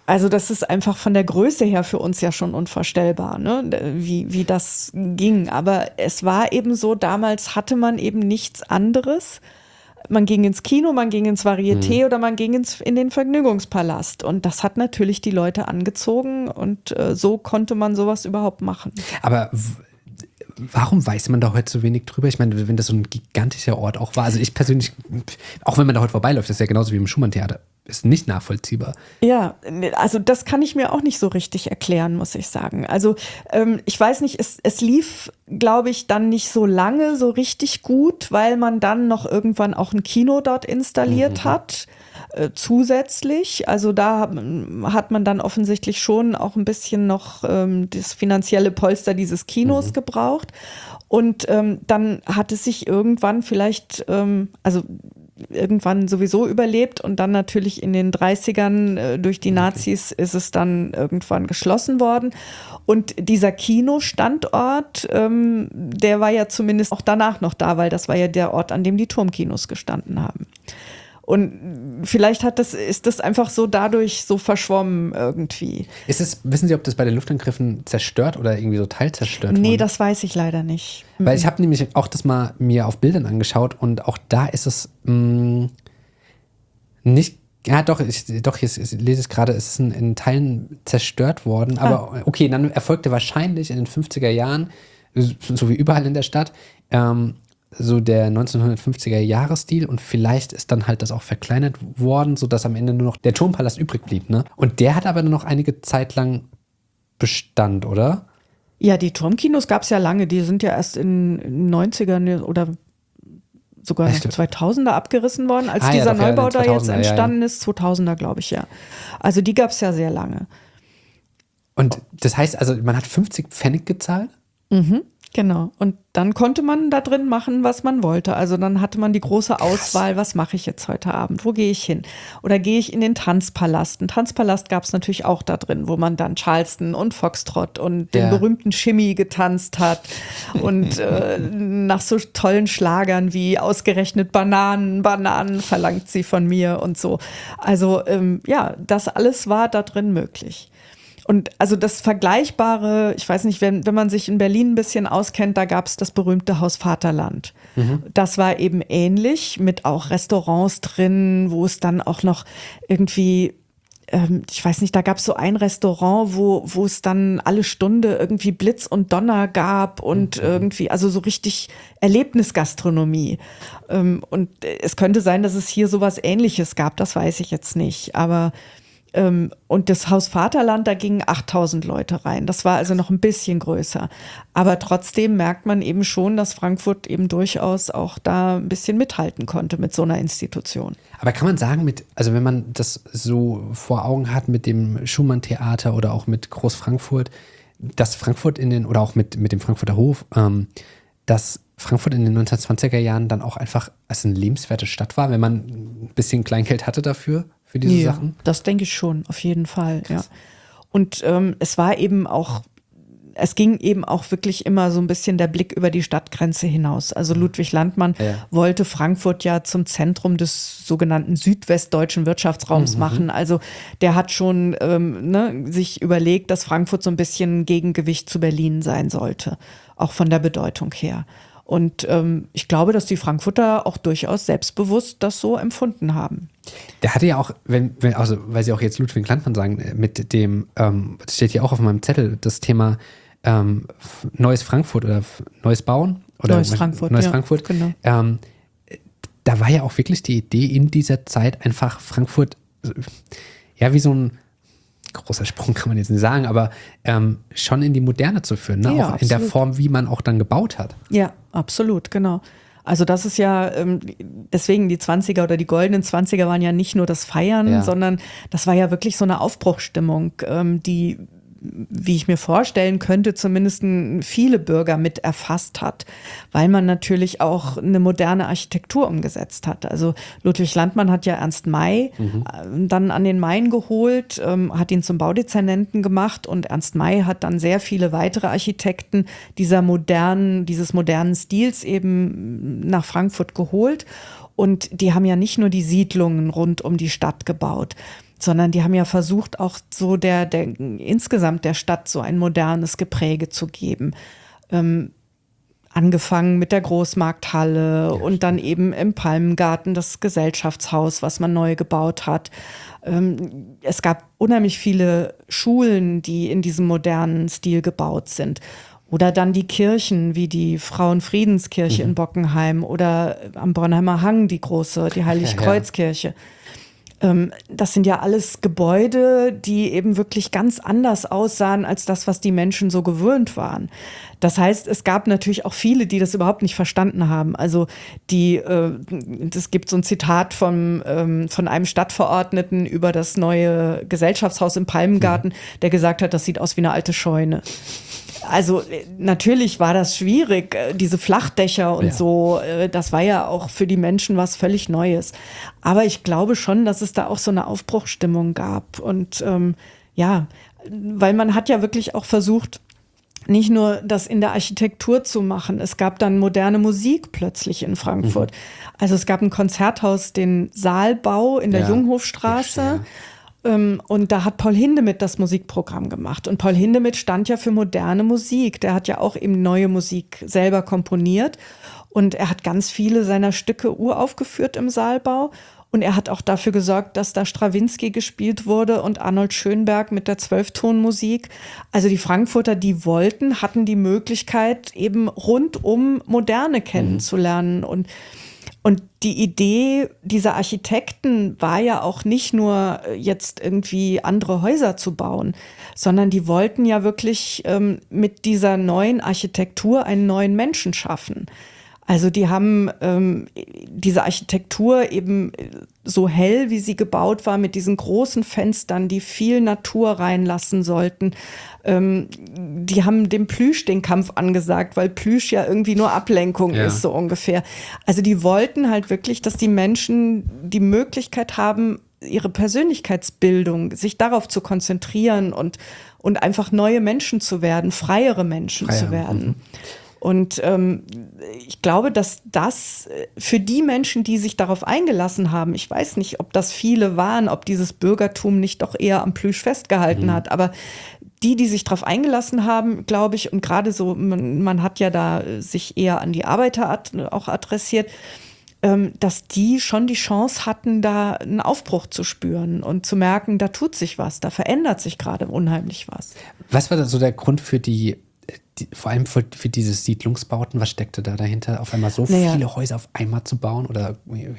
Also das ist einfach von der Größe her für uns ja schon unvorstellbar, ne? Wie das ging. Aber es war eben so, damals hatte man eben nichts anderes. Man ging ins Kino, man ging ins Varieté oder man ging in den Vergnügungspalast. Und das hat natürlich die Leute angezogen und so konnte man sowas überhaupt machen.
Aber warum weiß man da heute so wenig drüber? Ich meine, wenn das so ein gigantischer Ort auch war, also ich persönlich, auch wenn man da heute vorbeiläuft, das ist ja genauso wie im Schumann-Theater, ist nicht nachvollziehbar.
Ja, also das kann ich mir auch nicht so richtig erklären, muss ich sagen. Also ich weiß nicht, es lief, glaube ich, dann nicht so lange so richtig gut, weil man dann noch irgendwann auch ein Kino dort installiert hat. Zusätzlich, also da hat man dann offensichtlich schon auch ein bisschen noch das finanzielle Polster dieses Kinos gebraucht und dann hat es sich irgendwann vielleicht, also irgendwann sowieso überlebt und dann natürlich in den 30ern durch die Nazis ist es dann irgendwann geschlossen worden. Und dieser Kinostandort, der war ja zumindest auch danach noch da, weil das war ja der Ort, an dem die Turmkinos gestanden haben. Und vielleicht ist das einfach so dadurch so verschwommen irgendwie.
Wissen Sie, ob das bei den Luftangriffen zerstört oder irgendwie so teilzerstört wurde?
Nee, das weiß ich leider nicht.
Weil ich habe nämlich auch das mal mir auf Bildern angeschaut und auch da ist es nicht, ja doch, ich lese es gerade, es ist in Teilen zerstört worden, aber okay, dann erfolgte wahrscheinlich in den 50er Jahren, so wie überall in der Stadt, so der 1950er Jahresstil und vielleicht ist dann halt das auch verkleinert worden, sodass am Ende nur noch der Turmpalast übrig blieb, ne? Und der hat aber nur noch einige Zeit lang Bestand, oder?
Ja, die Turmkinos gab es ja lange, die sind ja erst in den 90ern oder sogar noch 2000er abgerissen worden, als dieser Neubau da jetzt entstanden ist, 2000er glaube ich, ja. Also die gab es ja sehr lange.
Und das heißt also, man hat 50 Pfennig gezahlt?
Genau. Und dann konnte man da drin machen, was man wollte. Also dann hatte man die große Auswahl, was mache ich jetzt heute Abend? Wo gehe ich hin? Oder gehe ich in den Tanzpalast? Einen Tanzpalast gab es natürlich auch da drin, wo man dann Charleston und Foxtrot und den berühmten Shimmy getanzt hat und nach so tollen Schlagern wie ausgerechnet Bananen verlangt sie von mir und so. Also ja, das alles war da drin möglich. Und also das Vergleichbare, ich weiß nicht, wenn man sich in Berlin ein bisschen auskennt, da gab es das berühmte Haus Vaterland. Das war eben ähnlich, mit auch Restaurants drin, wo es dann auch noch irgendwie, ich weiß nicht, da gab es so ein Restaurant, wo es dann alle Stunde irgendwie Blitz und Donner gab und irgendwie, also so richtig Erlebnisgastronomie. Und es könnte sein, dass es hier sowas Ähnliches gab, das weiß ich jetzt nicht, aber und das Haus Vaterland, da gingen 8000 Leute rein. Das war also noch ein bisschen größer. Aber trotzdem merkt man eben schon, dass Frankfurt eben durchaus auch da ein bisschen mithalten konnte mit so einer Institution. Aber
kann man sagen, also wenn man das so vor Augen hat mit dem Schumann-Theater oder auch mit Groß Frankfurt, dass Frankfurt oder auch mit dem Frankfurter Hof, dass Frankfurt in den 1920er Jahren dann auch einfach als eine lebenswerte Stadt war, wenn man ein bisschen Kleingeld hatte dafür, für diese Sachen?
Das denke ich schon, auf jeden Fall, ja. Und es war eben auch, es ging eben auch wirklich immer so ein bisschen der Blick über die Stadtgrenze hinaus. Also Ludwig Landmann wollte Frankfurt ja zum Zentrum des sogenannten südwestdeutschen Wirtschaftsraums machen. Also der hat schon sich überlegt, dass Frankfurt so ein bisschen Gegengewicht zu Berlin sein sollte, auch von der Bedeutung her. Und ich glaube, dass die Frankfurter auch durchaus selbstbewusst das so empfunden haben.
Der hatte ja auch, also weil Sie auch jetzt Ludwig Landmann sagen, mit dem, das steht hier auch auf meinem Zettel, das Thema Neues Frankfurt oder Neues Bauen. Oder
Neues Frankfurt,
Frankfurt.
Genau.
Da war ja auch wirklich die Idee in dieser Zeit einfach Frankfurt, ja, wie so ein großer Sprung kann man jetzt nicht sagen, aber schon in die Moderne zu führen, ne?
Ja,
auch
absolut.
In der Form, wie man auch dann gebaut hat.
Ja, absolut, genau. Also das ist ja, deswegen die 20er oder die goldenen 20er waren ja nicht nur das Feiern, sondern das war ja wirklich so eine Aufbruchsstimmung, die, wie ich mir vorstellen könnte, zumindest viele Bürger mit erfasst hat, weil man natürlich auch eine moderne Architektur umgesetzt hat. Also Ludwig Landmann hat ja Ernst May dann an den Main geholt, hat ihn zum Baudezernenten gemacht und Ernst May hat dann sehr viele weitere Architekten dieses modernen Stils eben nach Frankfurt geholt. Und die haben ja nicht nur die Siedlungen rund um die Stadt gebaut, sondern die haben ja versucht, auch so insgesamt der Stadt so ein modernes Gepräge zu geben. Angefangen mit der Großmarkthalle und dann eben im Palmengarten das Gesellschaftshaus, was man neu gebaut hat. Es gab unheimlich viele Schulen, die in diesem modernen Stil gebaut sind. Oder dann die Kirchen, wie die Frauenfriedenskirche in Bockenheim oder am Bornheimer Hang die Heiligkreuzkirche. Das sind ja alles Gebäude, die eben wirklich ganz anders aussahen als das, was die Menschen so gewöhnt waren. Das heißt, es gab natürlich auch viele, die das überhaupt nicht verstanden haben. Also es gibt so ein Zitat von einem Stadtverordneten über das neue Gesellschaftshaus im Palmengarten, der gesagt hat, das sieht aus wie eine alte Scheune. Also natürlich war das schwierig, diese Flachdächer und so, das war ja auch für die Menschen was völlig Neues. Aber ich glaube schon, dass es da auch so eine Aufbruchsstimmung gab. Und weil man hat ja wirklich auch versucht, nicht nur das in der Architektur zu machen. Es gab dann moderne Musik plötzlich in Frankfurt. Also es gab ein Konzerthaus, den Saalbau in der Junghofstraße. Und da hat Paul Hindemith das Musikprogramm gemacht. Und Paul Hindemith stand ja für moderne Musik. Der hat ja auch eben neue Musik selber komponiert. Und er hat ganz viele seiner Stücke uraufgeführt im Saalbau. Und er hat auch dafür gesorgt, dass da Strawinsky gespielt wurde und Arnold Schönberg mit der 12-Ton-Musik. Also die Frankfurter, die hatten die Möglichkeit, eben rundum Moderne kennenzulernen. Und die Idee dieser Architekten war ja auch nicht nur jetzt irgendwie andere Häuser zu bauen, sondern die wollten ja wirklich mit dieser neuen Architektur einen neuen Menschen schaffen. Also die haben diese Architektur eben so hell, wie sie gebaut war, mit diesen großen Fenstern, die viel Natur reinlassen sollten. Die haben dem Plüsch den Kampf angesagt, weil Plüsch ja irgendwie nur Ablenkung ist, so ungefähr. Also die wollten halt wirklich, dass die Menschen die Möglichkeit haben, ihre Persönlichkeitsbildung, sich darauf zu konzentrieren und einfach neue Menschen zu werden, freiere Menschen zu werden. Und ich glaube, dass das für die Menschen, die sich darauf eingelassen haben, ich weiß nicht, ob das viele waren, ob dieses Bürgertum nicht doch eher am Plüsch festgehalten hat, aber die sich darauf eingelassen haben, glaube ich, und gerade so, man hat ja da sich eher an die Arbeiter auch adressiert, dass die schon die Chance hatten, da einen Aufbruch zu spüren und zu merken, da tut sich was, da verändert sich gerade unheimlich was.
Was war da so der Grund für vor allem für diese Siedlungsbauten? Was steckte da dahinter, auf einmal so viele Häuser auf einmal zu bauen oder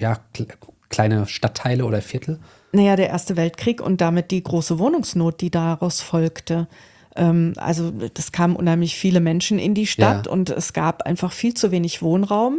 kleine Stadtteile oder Viertel?
Naja, der Erste Weltkrieg und damit die große Wohnungsnot, die daraus folgte. Also das kamen unheimlich viele Menschen in die Stadt und es gab einfach viel zu wenig Wohnraum.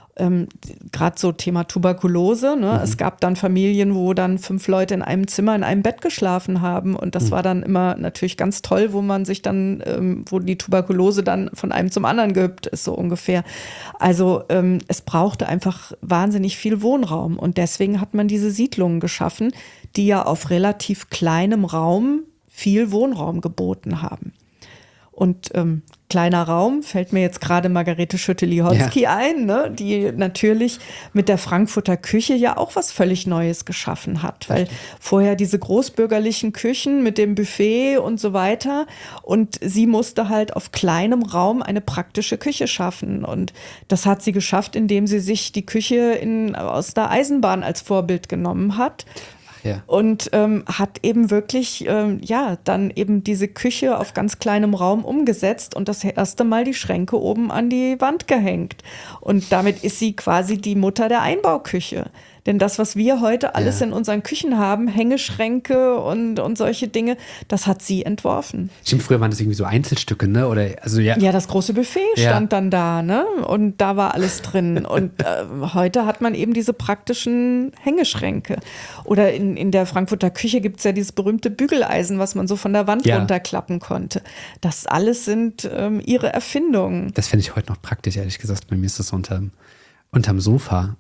Gerade so Thema Tuberkulose. Ne? Es gab dann Familien, wo dann 5 Leute in einem Zimmer, in einem Bett geschlafen haben. Und das war dann immer natürlich ganz toll, wo man sich dann, wo die Tuberkulose dann von einem zum anderen gehüpft ist, so ungefähr. Also es brauchte einfach wahnsinnig viel Wohnraum. Und deswegen hat man diese Siedlungen geschaffen, die ja auf relativ kleinem Raum viel Wohnraum geboten haben. Und kleiner Raum, fällt mir jetzt gerade Margarete Schütte-Lihotzky ein, ne, die natürlich mit der Frankfurter Küche ja auch was völlig Neues geschaffen hat. Weil vorher diese großbürgerlichen Küchen mit dem Buffet und so weiter. Und sie musste halt auf kleinem Raum eine praktische Küche schaffen. Und das hat sie geschafft, indem sie sich die Küche aus der Eisenbahn als Vorbild genommen hat. Und hat eben wirklich, dann eben diese Küche auf ganz kleinem Raum umgesetzt und das erste Mal die Schränke oben an die Wand gehängt. Und damit ist sie quasi die Mutter der Einbauküche. Denn das, was wir heute alles in unseren Küchen haben, Hängeschränke und solche Dinge, das hat sie entworfen.
Stimmt, früher waren das irgendwie so Einzelstücke, ne? Oder, also, ja,
das große Buffet stand dann da, ne? Und da war alles drin. Und heute hat man eben diese praktischen Hängeschränke. Oder in der Frankfurter Küche gibt es ja dieses berühmte Bügeleisen, was man so von der Wand runterklappen konnte. Das alles sind ihre Erfindungen.
Das finde ich heute noch praktisch, ehrlich gesagt. Bei mir ist das so unterm Sofa.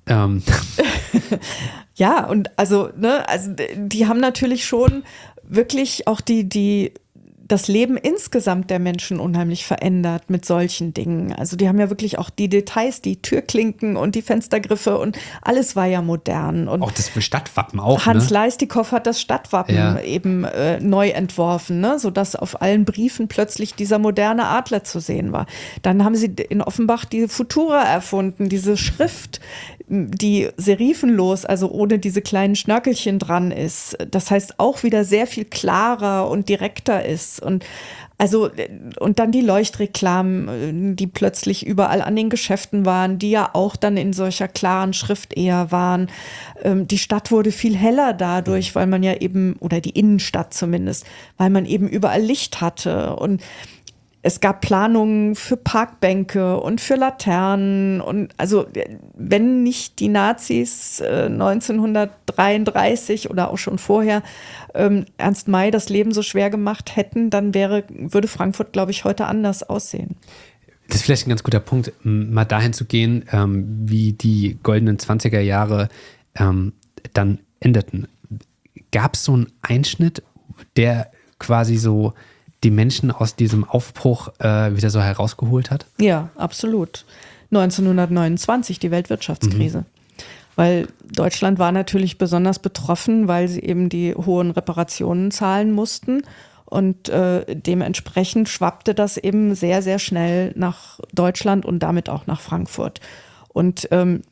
Ja, und also die haben natürlich schon wirklich auch die das Leben insgesamt der Menschen unheimlich verändert mit solchen Dingen. Also die haben ja wirklich auch die Details, die Türklinken und die Fenstergriffe und alles war ja modern. Und
auch das Stadtwappen auch,
Hans
ne?
Leistikow hat das Stadtwappen eben neu entworfen, ne? Sodass auf allen Briefen plötzlich dieser moderne Adler zu sehen war. Dann haben sie in Offenbach die Futura erfunden, diese Schrift, die serifenlos, also ohne diese kleinen Schnörkelchen dran ist. Das heißt auch wieder sehr viel klarer und direkter ist. Und dann die Leuchtreklamen, die plötzlich überall an den Geschäften waren, die ja auch dann in solcher klaren Schrift eher waren. Die Stadt wurde viel heller dadurch, weil man ja eben, oder die Innenstadt zumindest, weil man eben überall Licht hatte. Und es gab Planungen für Parkbänke und für Laternen. Und also wenn nicht die Nazis 1933 oder auch schon vorher Ernst May das Leben so schwer gemacht hätten, dann würde Frankfurt, glaube ich, heute anders aussehen.
Das ist vielleicht ein ganz guter Punkt, mal dahin zu gehen, wie die goldenen 20er Jahre dann endeten. Gab es so einen Einschnitt, der quasi so die Menschen aus diesem Aufbruch wieder so herausgeholt hat?
Ja, absolut. 1929, die Weltwirtschaftskrise. Weil Deutschland war natürlich besonders betroffen, weil sie eben die hohen Reparationen zahlen mussten. Und dementsprechend schwappte das eben sehr, sehr schnell nach Deutschland und damit auch nach Frankfurt. Und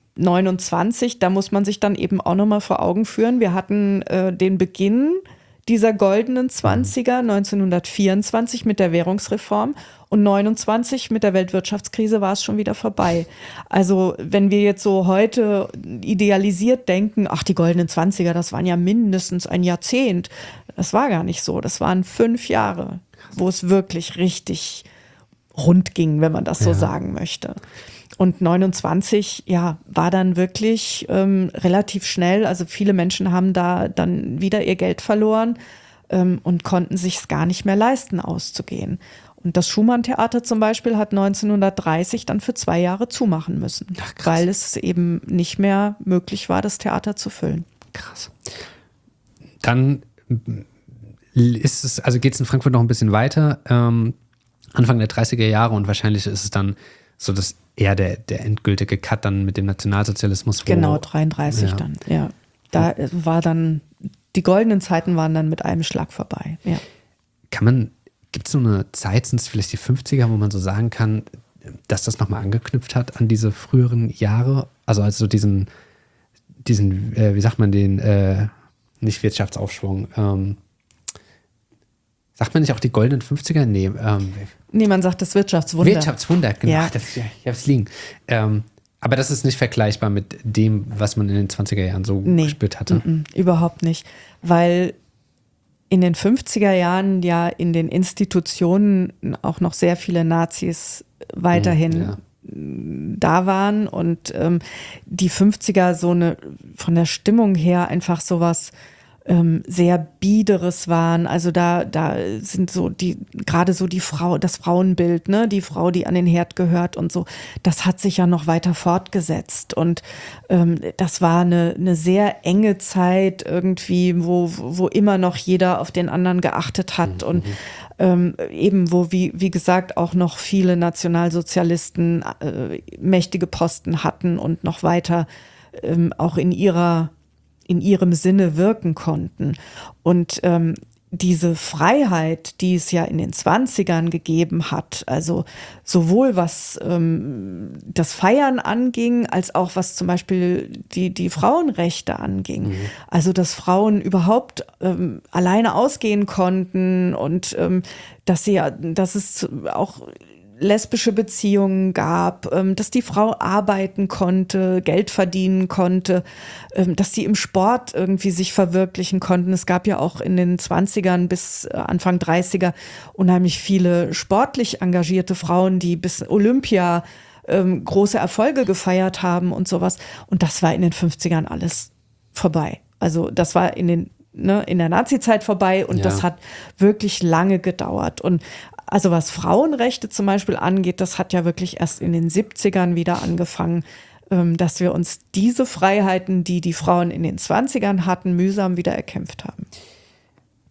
29, da muss man sich dann eben auch nochmal vor Augen führen. Wir hatten den Beginn dieser goldenen 20er 1924 mit der Währungsreform und 29 mit der Weltwirtschaftskrise war es schon wieder vorbei. Also wenn wir jetzt so heute idealisiert denken, ach, die goldenen 20er, das waren ja mindestens ein Jahrzehnt. Das war gar nicht so. Das waren 5 Jahre, wo es wirklich richtig rund ging, wenn man das so sagen möchte. Und 29, ja, war dann wirklich relativ schnell. Also viele Menschen haben da dann wieder ihr Geld verloren und konnten sich es gar nicht mehr leisten, auszugehen. Und das Schumann-Theater zum Beispiel hat 1930 dann für 2 Jahre zumachen müssen, weil es eben nicht mehr möglich war, das Theater zu füllen.
Krass. Dann geht es in Frankfurt noch ein bisschen weiter, Anfang der 30er Jahre, und wahrscheinlich ist es dann so, dass eher der endgültige Cut dann mit dem Nationalsozialismus.
Genau, 33 dann, ja. Da war dann, die goldenen Zeiten waren dann mit einem Schlag vorbei, ja.
Gibt es so eine Zeit, sind es vielleicht die 50er, wo man so sagen kann, dass das nochmal angeknüpft hat an diese früheren Jahre? Also so diesen wie sagt man den, nicht Wirtschaftsaufschwung, sagt man nicht auch die goldenen 50er? Nee,
man sagt das Wirtschaftswunder.
Wirtschaftswunder, genau.
Ja.
Ich hab's liegen. Aber das ist nicht vergleichbar mit dem, was man in den 20er Jahren so gespürt hatte.
Überhaupt nicht. Weil in den 50er Jahren ja in den Institutionen auch noch sehr viele Nazis weiterhin da waren und die 50er von der Stimmung her einfach sowas sehr Biederes waren. Also da sind so gerade so die Frau, das Frauenbild, ne, die Frau, die an den Herd gehört und so, das hat sich ja noch weiter fortgesetzt. Und das war eine sehr enge Zeit irgendwie, wo immer noch jeder auf den anderen geachtet hat und eben wo, wie gesagt, auch noch viele Nationalsozialisten mächtige Posten hatten und noch weiter auch in ihrem Sinne wirken konnten. Und diese Freiheit, die es ja in den 20ern gegeben hat, also sowohl was das Feiern anging, als auch was zum Beispiel die Frauenrechte anging. Also dass Frauen überhaupt alleine ausgehen konnten und dass es auch lesbische Beziehungen gab, dass die Frau arbeiten konnte, Geld verdienen konnte, dass sie im Sport irgendwie sich verwirklichen konnten. Es gab ja auch in den 20ern bis Anfang 30er unheimlich viele sportlich engagierte Frauen, die bis Olympia große Erfolge gefeiert haben und sowas. Und das war in den 50ern alles vorbei. Also das war in der Nazi-Zeit vorbei und das hat wirklich lange gedauert. Und also was Frauenrechte zum Beispiel angeht, das hat ja wirklich erst in den 70ern wieder angefangen, dass wir uns diese Freiheiten, die die Frauen in den 20ern hatten, mühsam wieder erkämpft haben.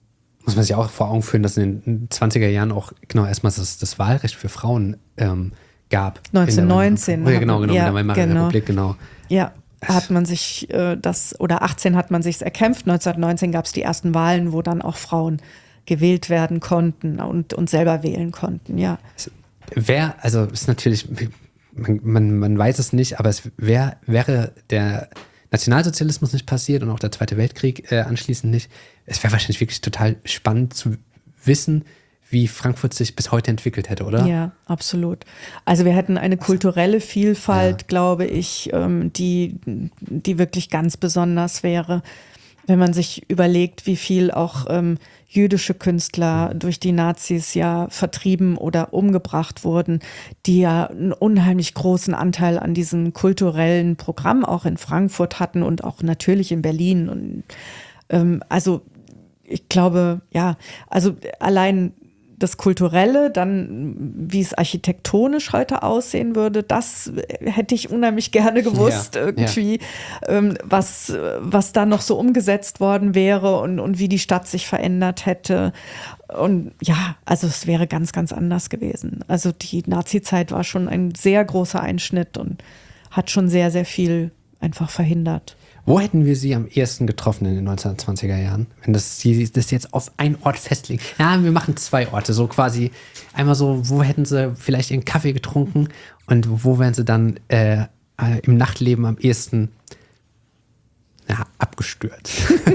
muss man sich auch vor Augen führen, dass in den 20er Jahren auch genau erstmal das Wahlrecht für Frauen gab.
1919.
Ja, genau, in der Weimarer Republik, genau.
Ja, hat man sich 18 hat man sich erkämpft. 1919 gab es die ersten Wahlen, wo dann auch Frauen gewählt werden konnten und selber wählen konnten, ja.
Also ist natürlich, man weiß es nicht, aber wäre der Nationalsozialismus nicht passiert und auch der Zweite Weltkrieg anschließend nicht, es wäre wahrscheinlich wirklich total spannend zu wissen, wie Frankfurt sich bis heute entwickelt hätte, oder?
Ja, absolut. Also wir hätten eine kulturelle Vielfalt, glaube ich, die wirklich ganz besonders wäre, wenn man sich überlegt, wie viel auch jüdische Künstler durch die Nazis ja vertrieben oder umgebracht wurden, die ja einen unheimlich großen Anteil an diesem kulturellen Programm auch in Frankfurt hatten und auch natürlich in Berlin. Und also ich glaube, ja, also allein das Kulturelle, dann wie es architektonisch heute aussehen würde, das hätte ich unheimlich gerne gewusst, irgendwie, was da noch so umgesetzt worden wäre und wie die Stadt sich verändert hätte. Und ja, also es wäre ganz, ganz anders gewesen. Also die Nazi-Zeit war schon ein sehr großer Einschnitt und hat schon sehr, sehr viel einfach verhindert.
Wo hätten wir sie am ehesten getroffen in den 1920er Jahren? Wenn das jetzt auf einen Ort festlegen. Ja, wir machen 2 Orte. So quasi einmal so, wo hätten sie vielleicht ihren Kaffee getrunken und wo wären sie dann im Nachtleben am ehesten abgestürzt?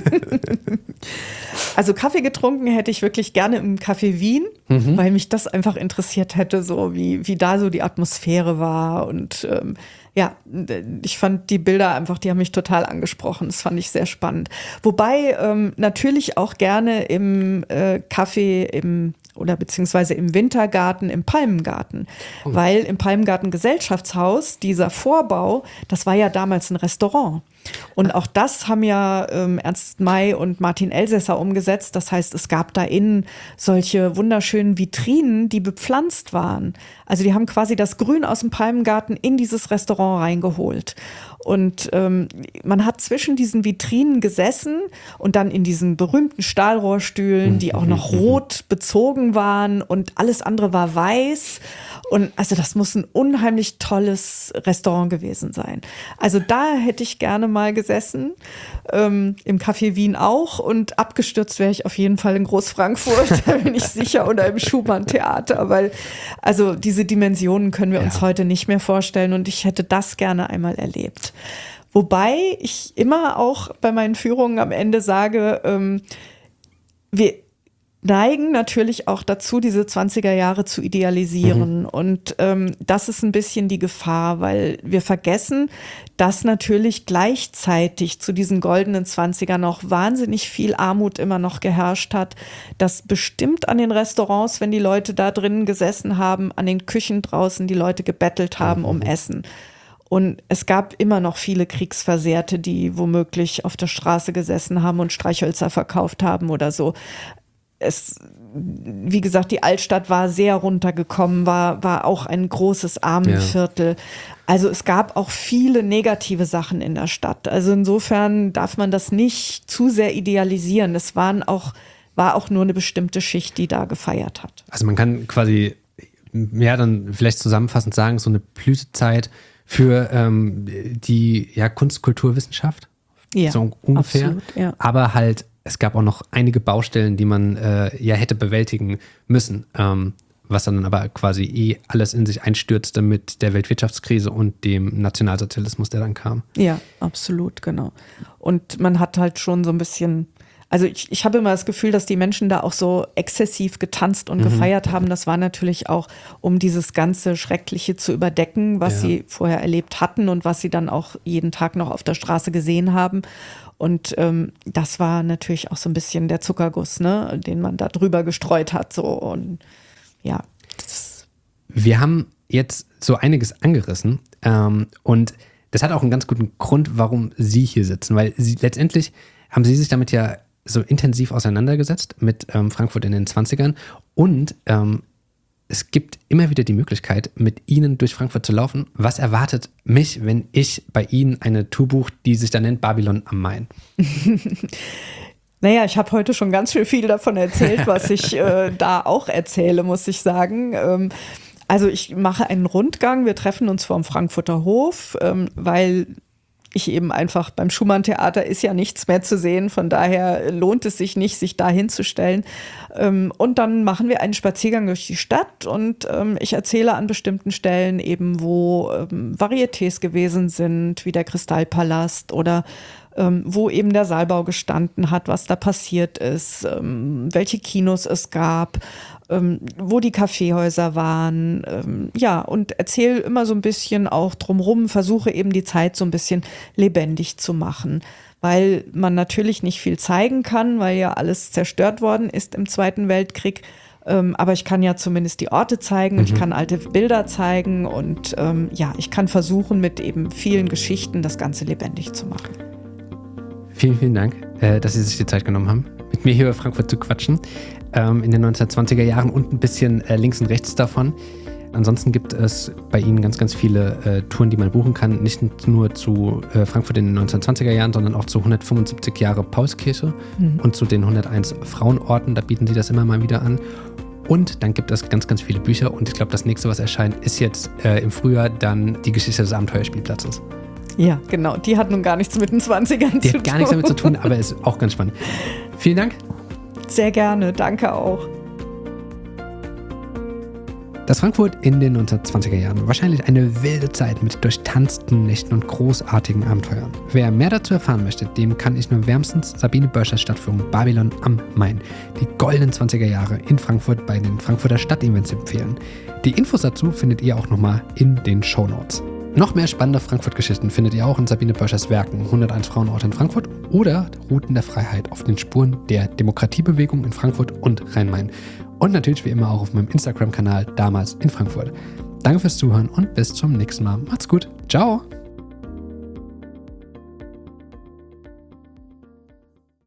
Also Kaffee getrunken hätte ich wirklich gerne im Café Wien, weil mich das einfach interessiert hätte, so wie da so die Atmosphäre war. Und ich fand die Bilder einfach, die haben mich total angesprochen. Das fand ich sehr spannend. Wobei natürlich auch gerne im Café beziehungsweise im Wintergarten, im Palmengarten. Oh. Weil im Palmengarten Gesellschaftshaus, dieser Vorbau, das war ja damals ein Restaurant. Und auch das haben ja Ernst May und Martin Elsässer umgesetzt. Das heißt, es gab da innen solche wunderschönen Vitrinen, die bepflanzt waren. Also die haben quasi das Grün aus dem Palmengarten in dieses Restaurant reingeholt. Und man hat zwischen diesen Vitrinen gesessen und dann in diesen berühmten Stahlrohrstühlen, die auch noch rot bezogen waren und alles andere war weiß. Und also das muss ein unheimlich tolles Restaurant gewesen sein. Also da hätte ich gerne mal gesessen, im Café Wien auch, und abgestürzt wäre ich auf jeden Fall in Großfrankfurt, da bin ich sicher, oder im Schumann-Theater, weil also diese Dimensionen können wir uns heute nicht mehr vorstellen und ich hätte das gerne einmal erlebt. Wobei ich immer auch bei meinen Führungen am Ende sage, wir neigen natürlich auch dazu, diese 20er Jahre zu idealisieren. Und das ist ein bisschen die Gefahr, weil wir vergessen, dass natürlich gleichzeitig zu diesen goldenen 20er noch wahnsinnig viel Armut immer noch geherrscht hat, dass bestimmt an den Restaurants, wenn die Leute da drinnen gesessen haben, an den Küchen draußen die Leute gebettelt haben um Essen. Und es gab immer noch viele Kriegsversehrte, die womöglich auf der Straße gesessen haben und Streichhölzer verkauft haben oder so. Wie gesagt, die Altstadt war sehr runtergekommen, war auch ein großes Armenviertel. Ja. Also es gab auch viele negative Sachen in der Stadt. Also insofern darf man das nicht zu sehr idealisieren. Es war auch nur eine bestimmte Schicht, die da gefeiert hat.
Also man kann quasi dann vielleicht zusammenfassend sagen, so eine Blütezeit für die Kunst, Kultur, Wissenschaft.
Ja,
so ungefähr.
Absolut, ja.
Aber halt, es gab auch noch einige Baustellen, die man hätte bewältigen müssen, was dann aber quasi alles in sich einstürzte mit der Weltwirtschaftskrise und dem Nationalsozialismus, der dann kam.
Ja, absolut, genau. Und man hat halt schon so ein bisschen, also ich habe immer das Gefühl, dass die Menschen da auch so exzessiv getanzt und gefeiert haben. Das war natürlich auch, um dieses ganze Schreckliche zu überdecken, was sie vorher erlebt hatten und was sie dann auch jeden Tag noch auf der Straße gesehen haben. Und das war natürlich auch so ein bisschen der Zuckerguss, ne, den man da drüber gestreut hat. So. Und ja.
Wir haben jetzt so einiges angerissen und das hat auch einen ganz guten Grund, warum Sie hier sitzen, weil letztendlich haben Sie sich damit ja so intensiv auseinandergesetzt mit Frankfurt in den 20ern und es gibt immer wieder die Möglichkeit, mit Ihnen durch Frankfurt zu laufen. Was erwartet mich, wenn ich bei Ihnen eine Tour buche, die sich dann nennt Babylon am Main?
Naja, ich habe heute schon ganz viel davon erzählt, was ich da auch erzähle, muss ich sagen. Also ich mache einen Rundgang, wir treffen uns vorm Frankfurter Hof, weil ich eben einfach beim Schumann-Theater ist ja nichts mehr zu sehen, von daher lohnt es sich nicht, sich da hinzustellen. Und dann machen wir einen Spaziergang durch die Stadt und ich erzähle an bestimmten Stellen eben, wo Varietés gewesen sind, wie der Kristallpalast oder wo eben der Saalbau gestanden hat, was da passiert ist, welche Kinos es gab, wo die Kaffeehäuser waren, ja, und erzähle immer so ein bisschen auch drumherum, versuche eben die Zeit so ein bisschen lebendig zu machen, weil man natürlich nicht viel zeigen kann, weil ja alles zerstört worden ist im Zweiten Weltkrieg, aber ich kann ja zumindest die Orte zeigen und ich kann alte Bilder zeigen und ja, ich kann versuchen, mit eben vielen Geschichten das Ganze lebendig zu machen.
Vielen, vielen Dank, dass Sie sich die Zeit genommen haben, mit mir hier über Frankfurt zu quatschen. In den 1920er Jahren und ein bisschen links und rechts davon. Ansonsten gibt es bei Ihnen ganz, ganz viele Touren, die man buchen kann. Nicht nur zu Frankfurt in den 1920er Jahren, sondern auch zu 175 Jahre Paulskirche und zu den 101 Frauenorten. Da bieten Sie das immer mal wieder an. Und dann gibt es ganz, ganz viele Bücher. Und ich glaube, das nächste, was erscheint, ist jetzt im Frühjahr dann die Geschichte des Abenteuerspielplatzes.
Ja, genau. Die hat nun gar nichts mit den 20ern zu tun.
Die hat gar nichts damit zu tun, aber ist auch ganz spannend. Vielen Dank.
Sehr gerne, danke auch.
Das Frankfurt in den 1920er Jahren. Wahrscheinlich eine wilde Zeit mit durchtanzten Nächten und großartigen Abenteuern. Wer mehr dazu erfahren möchte, dem kann ich nur wärmstens Sabine Börschers Stadtführung Babylon am Main, die goldenen 20er Jahre in Frankfurt bei den Frankfurter Stadtevents empfehlen. Die Infos dazu findet ihr auch nochmal in den Shownotes. Noch mehr spannende Frankfurt-Geschichten findet ihr auch in Sabine Börschers Werken 101 Frauenorte in Frankfurt oder Routen der Freiheit auf den Spuren der Demokratiebewegung in Frankfurt und Rhein-Main. Und natürlich wie immer auch auf meinem Instagram-Kanal Damals in Frankfurt. Danke fürs Zuhören und bis zum nächsten Mal. Macht's gut. Ciao.